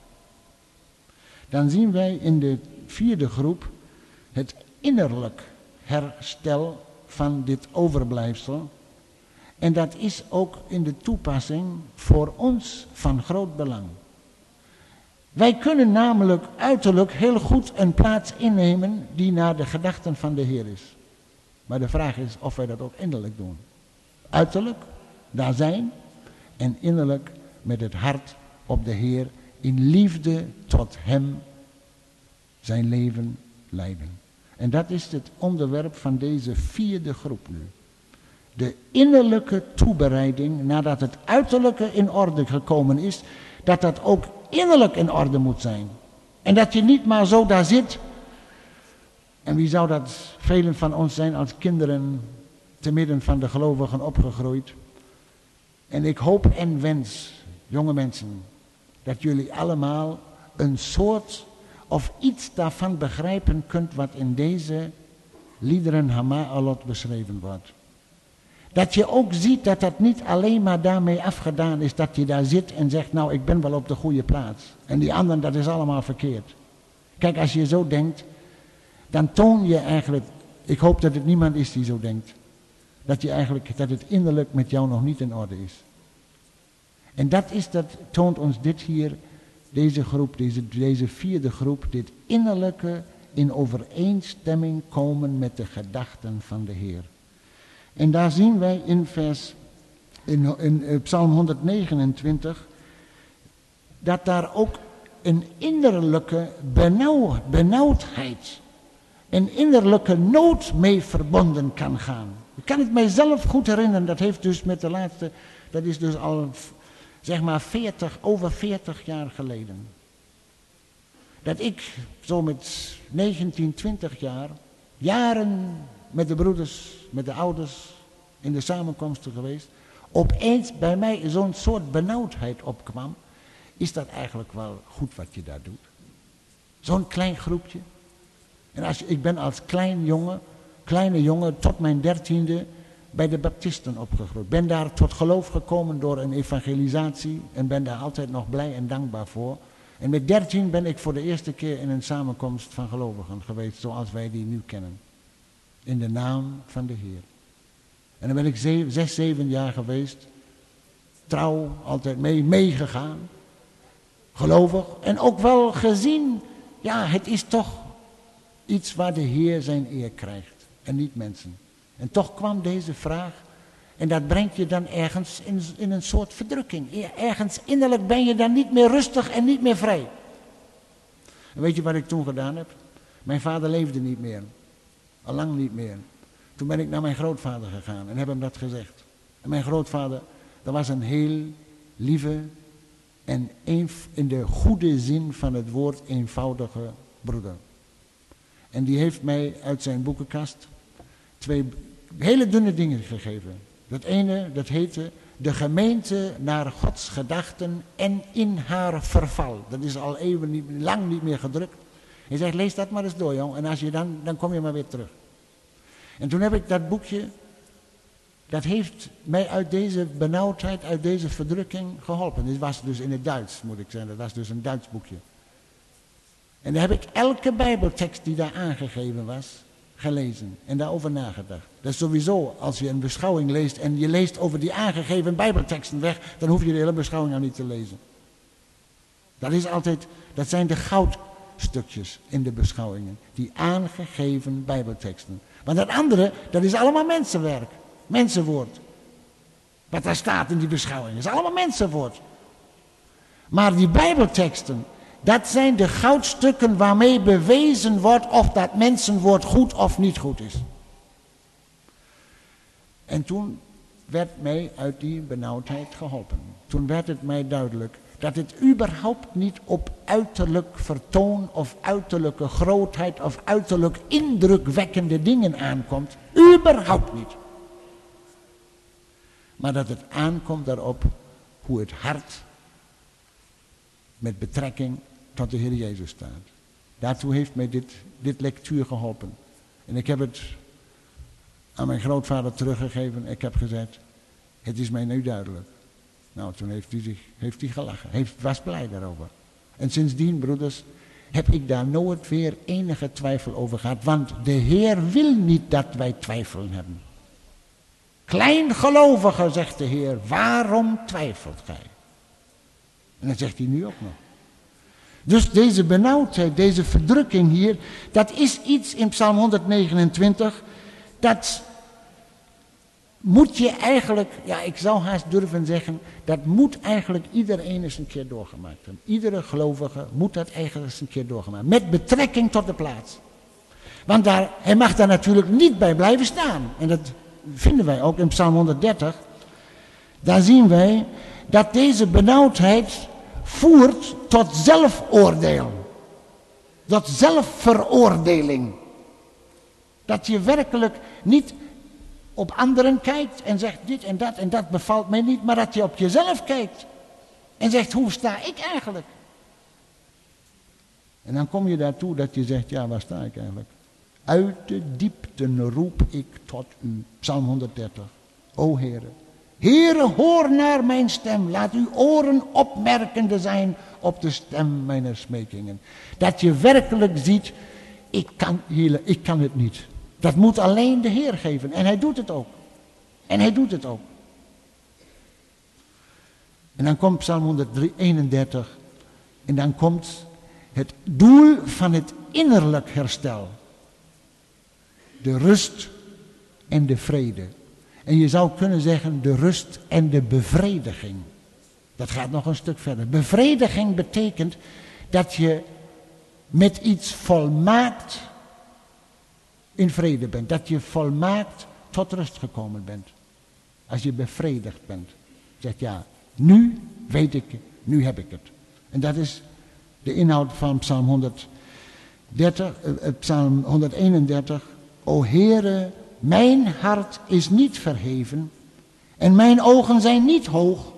dan zien wij in de 4e groep het innerlijk herstel van dit overblijfsel. En dat is ook in de toepassing voor ons van groot belang. Wij kunnen namelijk uiterlijk heel goed een plaats innemen die naar de gedachten van de Heer is. Maar de vraag is of wij dat ook innerlijk doen. Uiterlijk, daar zijn, en innerlijk met het hart op de Heer in liefde tot hem zijn leven leiden. En dat is het onderwerp van deze 4e groep nu. De innerlijke toebereiding, nadat het uiterlijke in orde gekomen is, dat dat ook innerlijk in orde moet zijn. En dat je niet maar zo daar zit. En wie zou dat, velen van ons zijn als kinderen te midden van de gelovigen opgegroeid. En ik hoop en wens, jonge mensen, dat jullie allemaal een soort of iets daarvan begrijpen kunt wat in deze liederen Hama'alot beschreven wordt. Dat je ook ziet dat dat niet alleen maar daarmee afgedaan is dat je daar zit en zegt, nou ik ben wel op de goede plaats. En die anderen, dat is allemaal verkeerd. Kijk, als je zo denkt, dan toon je eigenlijk, ik hoop dat het niemand is die zo denkt, dat het innerlijk met jou nog niet in orde is. En dat toont ons dit hier, deze groep, deze 4e groep, dit innerlijke in overeenstemming komen met de gedachten van de Heer. En daar zien wij in Psalm 129, dat daar ook een innerlijke benauwdheid, een innerlijke nood mee verbonden kan gaan. Ik kan het mijzelf goed herinneren, dat heeft dus met de laatste, dat is dus al zeg maar over 40 jaar geleden. Dat ik zo met 19, 20 jaar, jaren met de broeders, met de ouders in de samenkomsten geweest, opeens bij mij zo'n soort benauwdheid opkwam. Is dat eigenlijk wel goed wat je daar doet? Zo'n klein groepje. En ik ben als kleine jongen tot mijn 13e bij de baptisten opgegroeid. Ben daar tot geloof gekomen door een evangelisatie en ben daar altijd nog blij en dankbaar voor. En met 13 ben ik voor de eerste keer in een samenkomst van gelovigen geweest, zoals wij die nu kennen. In de naam van de Heer. En dan ben ik 6, 7 jaar geweest, trouw, altijd meegegaan, gelovig. En ook wel gezien, ja, het is toch iets waar de Heer zijn eer krijgt en niet mensen. En toch kwam deze vraag en dat brengt je dan ergens in een soort verdrukking. Ergens innerlijk ben je dan niet meer rustig en niet meer vrij. En weet je wat ik toen gedaan heb? Mijn vader leefde niet meer. Allang niet meer. Toen ben ik naar mijn grootvader gegaan en heb hem dat gezegd. En mijn grootvader, dat was een heel lieve en in de goede zin van het woord eenvoudige broeder. En die heeft mij uit zijn boekenkast 2 hele dunne dingen gegeven. Dat ene, dat heette De gemeente naar Gods gedachten en in haar verval. Dat is al lang niet meer gedrukt. Hij zegt, lees dat maar eens door, jong. En als je dan kom je maar weer terug. En toen heb ik dat boekje, dat heeft mij uit deze benauwdheid, uit deze verdrukking geholpen. Dit was dus in het Duits, moet ik zeggen. Dat was dus een Duits boekje. En daar heb ik elke Bijbeltekst die daar aangegeven was, gelezen en daarover nagedacht. Dat is sowieso, als je een beschouwing leest en je leest over die aangegeven Bijbelteksten weg, dan hoef je de hele beschouwing nou niet te lezen. Dat zijn de goudstukjes in de beschouwingen, die aangegeven Bijbelteksten. Want dat andere, dat is allemaal mensenwerk, mensenwoord. Wat daar staat in die beschouwing, is allemaal mensenwoord. Maar die Bijbelteksten, dat zijn de goudstukken waarmee bewezen wordt of dat mensenwoord goed of niet goed is. En toen werd mij uit die benauwdheid geholpen. Toen werd het mij duidelijk dat het überhaupt niet op uiterlijk vertoon of uiterlijke grootheid of uiterlijk indrukwekkende dingen aankomt. Überhaupt niet. Maar dat het aankomt daarop hoe het hart met betrekking tot de Heer Jezus staat. Daartoe heeft mij dit lectuur geholpen. En ik heb het aan mijn grootvader teruggegeven. Ik heb gezegd, het is mij nu duidelijk. Nou, toen heeft hij gelachen. Was blij daarover. En sindsdien, broeders, heb ik daar nooit weer enige twijfel over gehad. Want de Heer wil niet dat wij twijfelen hebben. Kleingelovige, zegt de Heer, waarom twijfelt gij? En dat zegt hij nu ook nog. Dus deze benauwdheid, deze verdrukking hier, dat is iets in Psalm 129, dat moet je eigenlijk, ja, ik zou haast durven zeggen, dat moet eigenlijk iedereen eens een keer doorgemaakt hebben. Iedere gelovige moet dat eigenlijk eens een keer doorgemaakt hebben. Met betrekking tot de plaats. Want hij mag daar natuurlijk niet bij blijven staan. En dat vinden wij ook in Psalm 130. Daar zien wij dat deze benauwdheid voert tot zelfoordeel. Tot zelfveroordeling. Dat je werkelijk niet op anderen kijkt en zegt dit en dat bevalt mij niet. Maar dat je op jezelf kijkt en zegt, hoe sta ik eigenlijk? En dan kom je daartoe dat je zegt, ja, waar sta ik eigenlijk? Uit de diepten roep ik tot u. Psalm 130. O Heere. Heere, hoor naar mijn stem. Laat uw oren opmerkende zijn op de stem mijner smekingen. Dat je werkelijk ziet, ik kan het niet. Dat moet alleen de Heer geven. En hij doet het ook. En hij doet het ook. En dan komt Psalm 131. En dan komt het doel van het innerlijk herstel. De rust en de vrede. En je zou kunnen zeggen de rust en de bevrediging. Dat gaat nog een stuk verder. Bevrediging betekent dat je met iets volmaakt in vrede bent. Dat je volmaakt tot rust gekomen bent. Als je bevredigd bent. Zeg ja, nu weet ik, nu heb ik het. En dat is de inhoud van Psalm 131. O Heere, mijn hart is niet verheven en mijn ogen zijn niet hoog.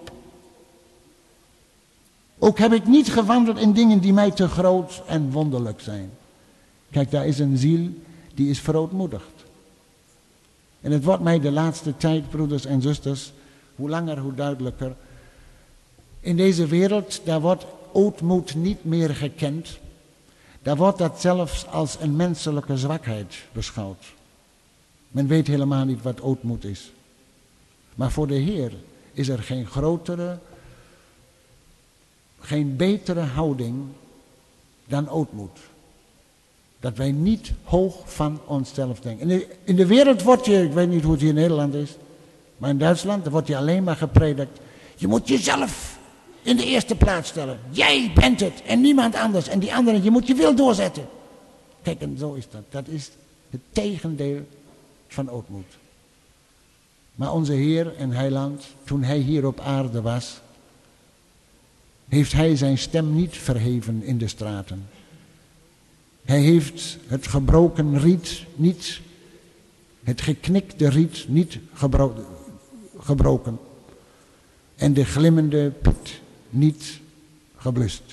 Ook heb ik niet gewandeld in dingen die mij te groot en wonderlijk zijn. Kijk, daar is een ziel die is verootmoedigd. En het wordt mij de laatste tijd, broeders en zusters, hoe langer hoe duidelijker. In deze wereld, daar wordt ootmoed niet meer gekend. Daar wordt dat zelfs als een menselijke zwakheid beschouwd. Men weet helemaal niet wat ootmoed is. Maar voor de Heer is er geen grotere, geen betere houding dan ootmoed. Dat wij niet hoog van onszelf denken. In de wereld wordt je, ik weet niet hoe het hier in Nederland is, maar in Duitsland wordt je alleen maar gepredikt. Je moet jezelf in de eerste plaats stellen. Jij bent het en niemand anders. En die anderen, je moet je wil doorzetten. Kijk, en zo is dat. Dat is het tegendeel van ootmoed. Maar onze Heer en Heiland, toen hij hier op aarde was, heeft hij zijn stem niet verheven in de straten. Hij heeft het gebroken riet niet, het geknikte riet niet gebroken. En de glimmende put niet geblust.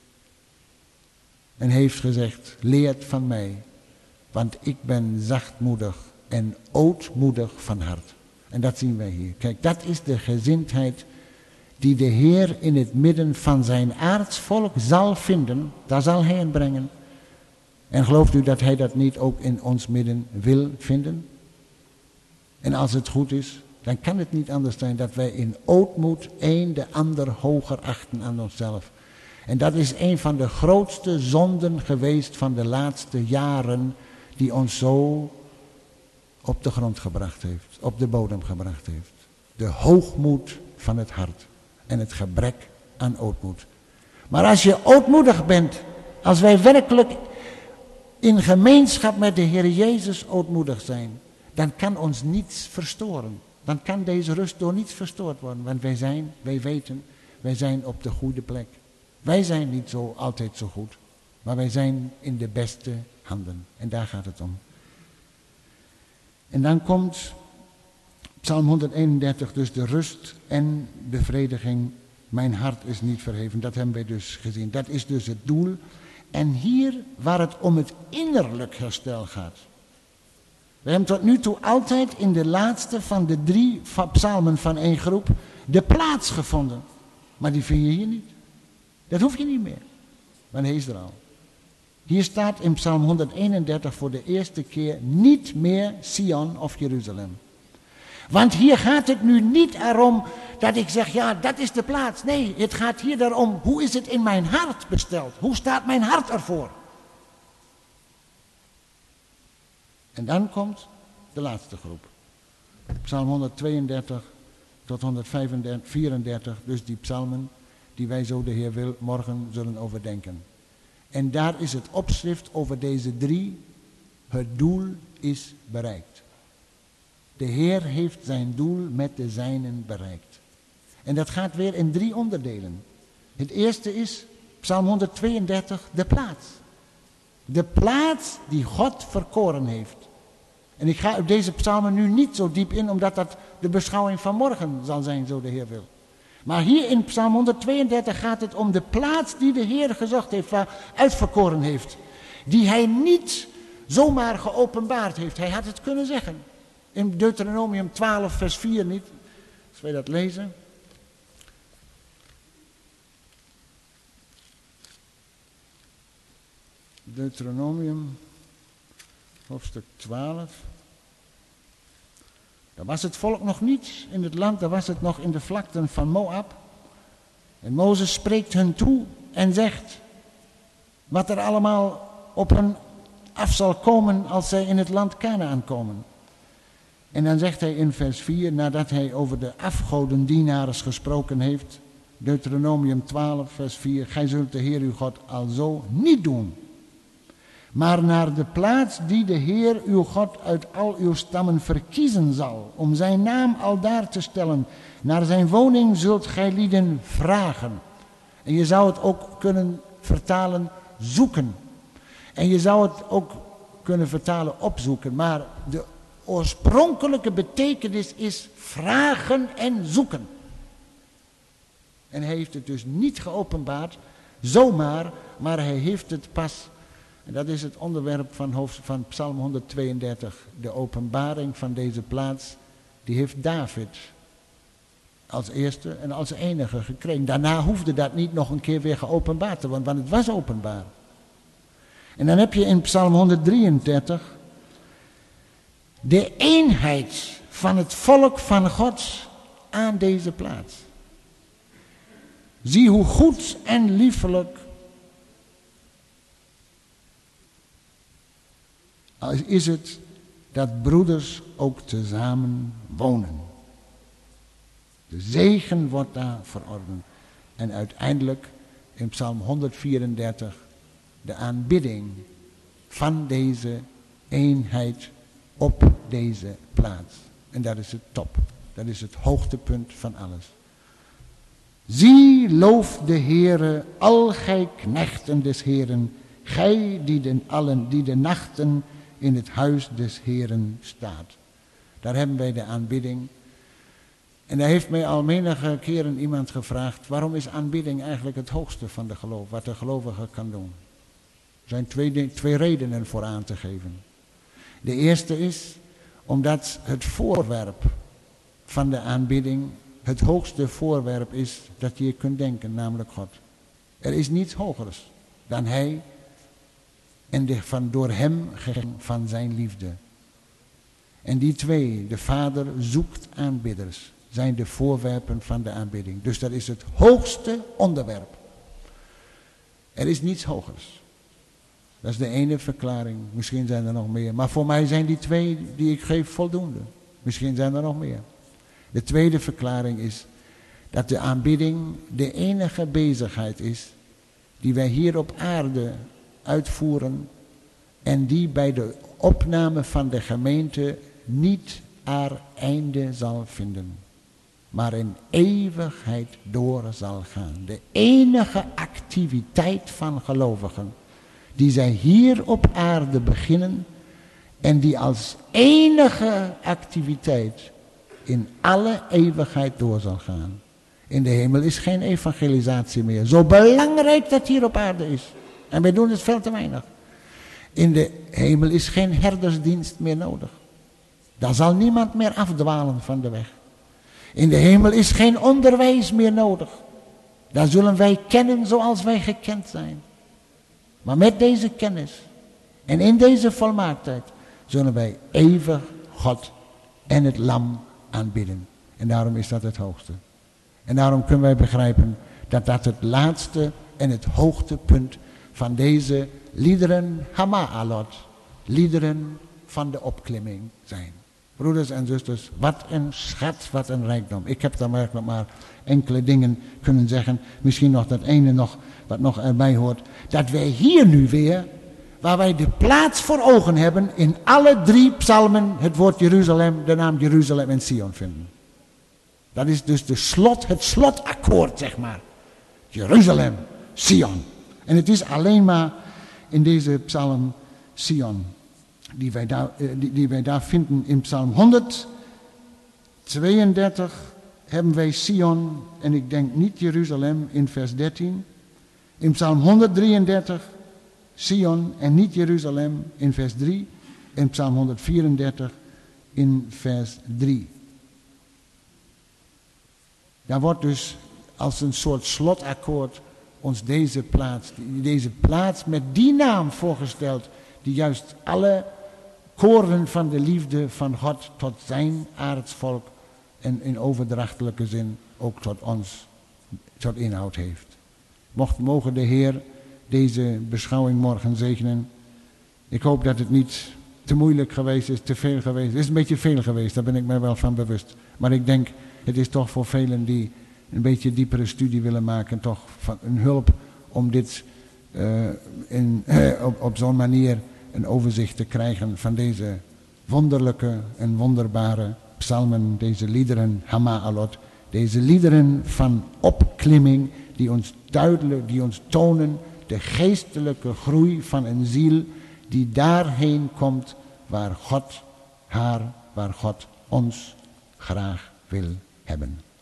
En heeft gezegd, leert van mij, want ik ben zachtmoedig en ootmoedig van hart. En dat zien wij hier. Kijk, dat is de gezindheid die de Heer in het midden van zijn aardsvolk zal vinden. Daar zal hij hen brengen. En gelooft u dat hij dat niet ook in ons midden wil vinden? En als het goed is, dan kan het niet anders zijn dat wij in ootmoed een de ander hoger achten aan onszelf. En dat is een van de grootste zonden geweest van de laatste jaren, die ons zo op de grond gebracht heeft, op de bodem gebracht heeft. De hoogmoed van het hart en het gebrek aan ootmoed. Maar als je ootmoedig bent, als wij werkelijk in gemeenschap met de Heer Jezus ootmoedig zijn, dan kan ons niets verstoren. Dan kan deze rust door niets verstoord worden. Want wij weten, wij zijn op de goede plek. Wij zijn niet zo altijd zo goed, maar wij zijn in de beste handen. En daar gaat het om. En dan komt Psalm 131, dus de rust en bevrediging. Mijn hart is niet verheven. Dat hebben wij dus gezien. Dat is dus het doel. En hier waar het om het innerlijk herstel gaat. We hebben tot nu toe altijd in de laatste van de 3 psalmen van één groep de plaats gevonden. Maar die vind je hier niet. Dat hoef je niet meer. Want hij is er al. Hier staat in Psalm 131 voor de eerste keer niet meer Sion of Jeruzalem. Want hier gaat het nu niet erom dat ik zeg, ja, dat is de plaats. Nee, het gaat hier erom, hoe is het in mijn hart besteld? Hoe staat mijn hart ervoor? En dan komt de laatste groep. Psalm 132 tot 134, dus die psalmen die wij zo de Heer wil morgen zullen overdenken. En daar is het opschrift over deze 3, het doel is bereikt. De Heer heeft zijn doel met de zijnen bereikt. En dat gaat weer in 3 onderdelen. Het eerste is Psalm 132, de plaats. De plaats die God verkoren heeft. En ik ga op deze psalmen nu niet zo diep in, omdat dat de beschouwing van morgen zal zijn, zo de Heer wil. Maar hier in Psalm 132 gaat het om de plaats die de Heer gezocht heeft, uitverkoren heeft. Die hij niet zomaar geopenbaard heeft. Hij had het kunnen zeggen. In Deuteronomium 12 vers 4 niet. Als wij dat lezen. Deuteronomium, hoofdstuk 12. Daar was het volk nog niet in het land, daar was het nog in de vlakten van Moab. En Mozes spreekt hun toe en zegt wat er allemaal op hen af zal komen als zij in het land Kanaan komen. En dan zegt hij in vers 4, nadat hij over de afgodendienaars gesproken heeft, Deuteronomium 12 vers 4, gij zult de Heer uw God alzo niet doen. Maar naar de plaats die de Heer uw God uit al uw stammen verkiezen zal, om zijn naam aldaar te stellen, naar zijn woning zult gij lieden vragen. En je zou het ook kunnen vertalen zoeken. En je zou het ook kunnen vertalen opzoeken. Maar de oorspronkelijke betekenis is vragen en zoeken. En hij heeft het dus niet geopenbaard, zomaar, maar hij heeft het pas. En dat is het onderwerp van Psalm 132. De openbaring van deze plaats, die heeft David als eerste en als enige gekregen. Daarna hoefde dat niet nog een keer weer geopenbaard te worden, want het was openbaar. En dan heb je in Psalm 133 de eenheid van het volk van God aan deze plaats. Zie hoe goed en liefelijk is het dat broeders ook tezamen wonen. De zegen wordt daar verordend. En uiteindelijk in Psalm 134 de aanbidding van deze eenheid op deze plaats. En dat is het top. Dat is het hoogtepunt van alles. Zie, loof de Heere, al gij knechten des Heeren, gij die de nachten in het huis des Heeren staat. Daar hebben wij de aanbidding. En daar heeft mij al menige keren iemand gevraagd, waarom is aanbidding eigenlijk het hoogste van de geloof, wat de gelovige kan doen? Er zijn twee redenen voor aan te geven. De eerste is, omdat het voorwerp van de aanbidding het hoogste voorwerp is dat je kunt denken, namelijk God. Er is niets hogers dan Hij en door Hem gegeven van zijn liefde. En die twee, de Vader zoekt aanbidders, zijn de voorwerpen van de aanbidding. Dus dat is het hoogste onderwerp. Er is niets hogers. Dat is de ene verklaring. Misschien zijn er nog meer. Maar voor mij zijn die twee die ik geef voldoende. Misschien zijn er nog meer. De tweede verklaring is dat de aanbidding de enige bezigheid is die wij hier op aarde uitvoeren en die bij de opname van de gemeente niet haar einde zal vinden, maar in eeuwigheid door zal gaan. De enige activiteit van gelovigen die zij hier op aarde beginnen en die als enige activiteit in alle eeuwigheid door zal gaan. In de hemel is geen evangelisatie meer. Zo belangrijk dat hier op aarde is. En wij doen het veel te weinig. In de hemel is geen herdersdienst meer nodig. Daar zal niemand meer afdwalen van de weg. In de hemel is geen onderwijs meer nodig. Daar zullen wij kennen zoals wij gekend zijn. Maar met deze kennis en in deze volmaaktheid zullen wij eeuwig God en het lam aanbidden. En daarom is dat het hoogste. En daarom kunnen wij begrijpen dat dat het laatste en het hoogtepunt van deze liederen Hama'alot, liederen van de opklimming zijn. Broeders en zusters, wat een schat, wat een rijkdom. Ik heb daar werkelijk maar enkele dingen kunnen zeggen. Misschien nog dat ene nog, wat nog erbij hoort. Dat wij hier nu weer, waar wij de plaats voor ogen hebben, in alle 3 psalmen het woord Jeruzalem, de naam Jeruzalem en Sion vinden. Dat is dus het slotakkoord, zeg maar. Jeruzalem, Sion. En het is alleen maar in deze psalm Sion die wij daar vinden. In psalm 132 hebben wij Sion en ik denk niet Jeruzalem in vers 13. In psalm 133 Sion en niet Jeruzalem in vers 3. In psalm 134 in vers 3. Daar wordt dus als een soort slotakkoord ons deze plaats met die naam voorgesteld, die juist alle koren van de liefde van God tot zijn aardsvolk en in overdrachtelijke zin ook tot ons tot inhoud heeft. Mogen de Heer deze beschouwing morgen zegenen. Ik hoop dat het niet te moeilijk geweest is, te veel geweest. Het is een beetje veel geweest, daar ben ik mij wel van bewust. Maar ik denk, het is toch voor velen die een beetje diepere studie willen maken, toch van een hulp om dit op zo'n manier een overzicht te krijgen van deze wonderlijke en wonderbare psalmen, deze liederen, Hama'alot, deze liederen van opklimming die ons tonen de geestelijke groei van een ziel die daarheen komt waar God ons graag wil hebben.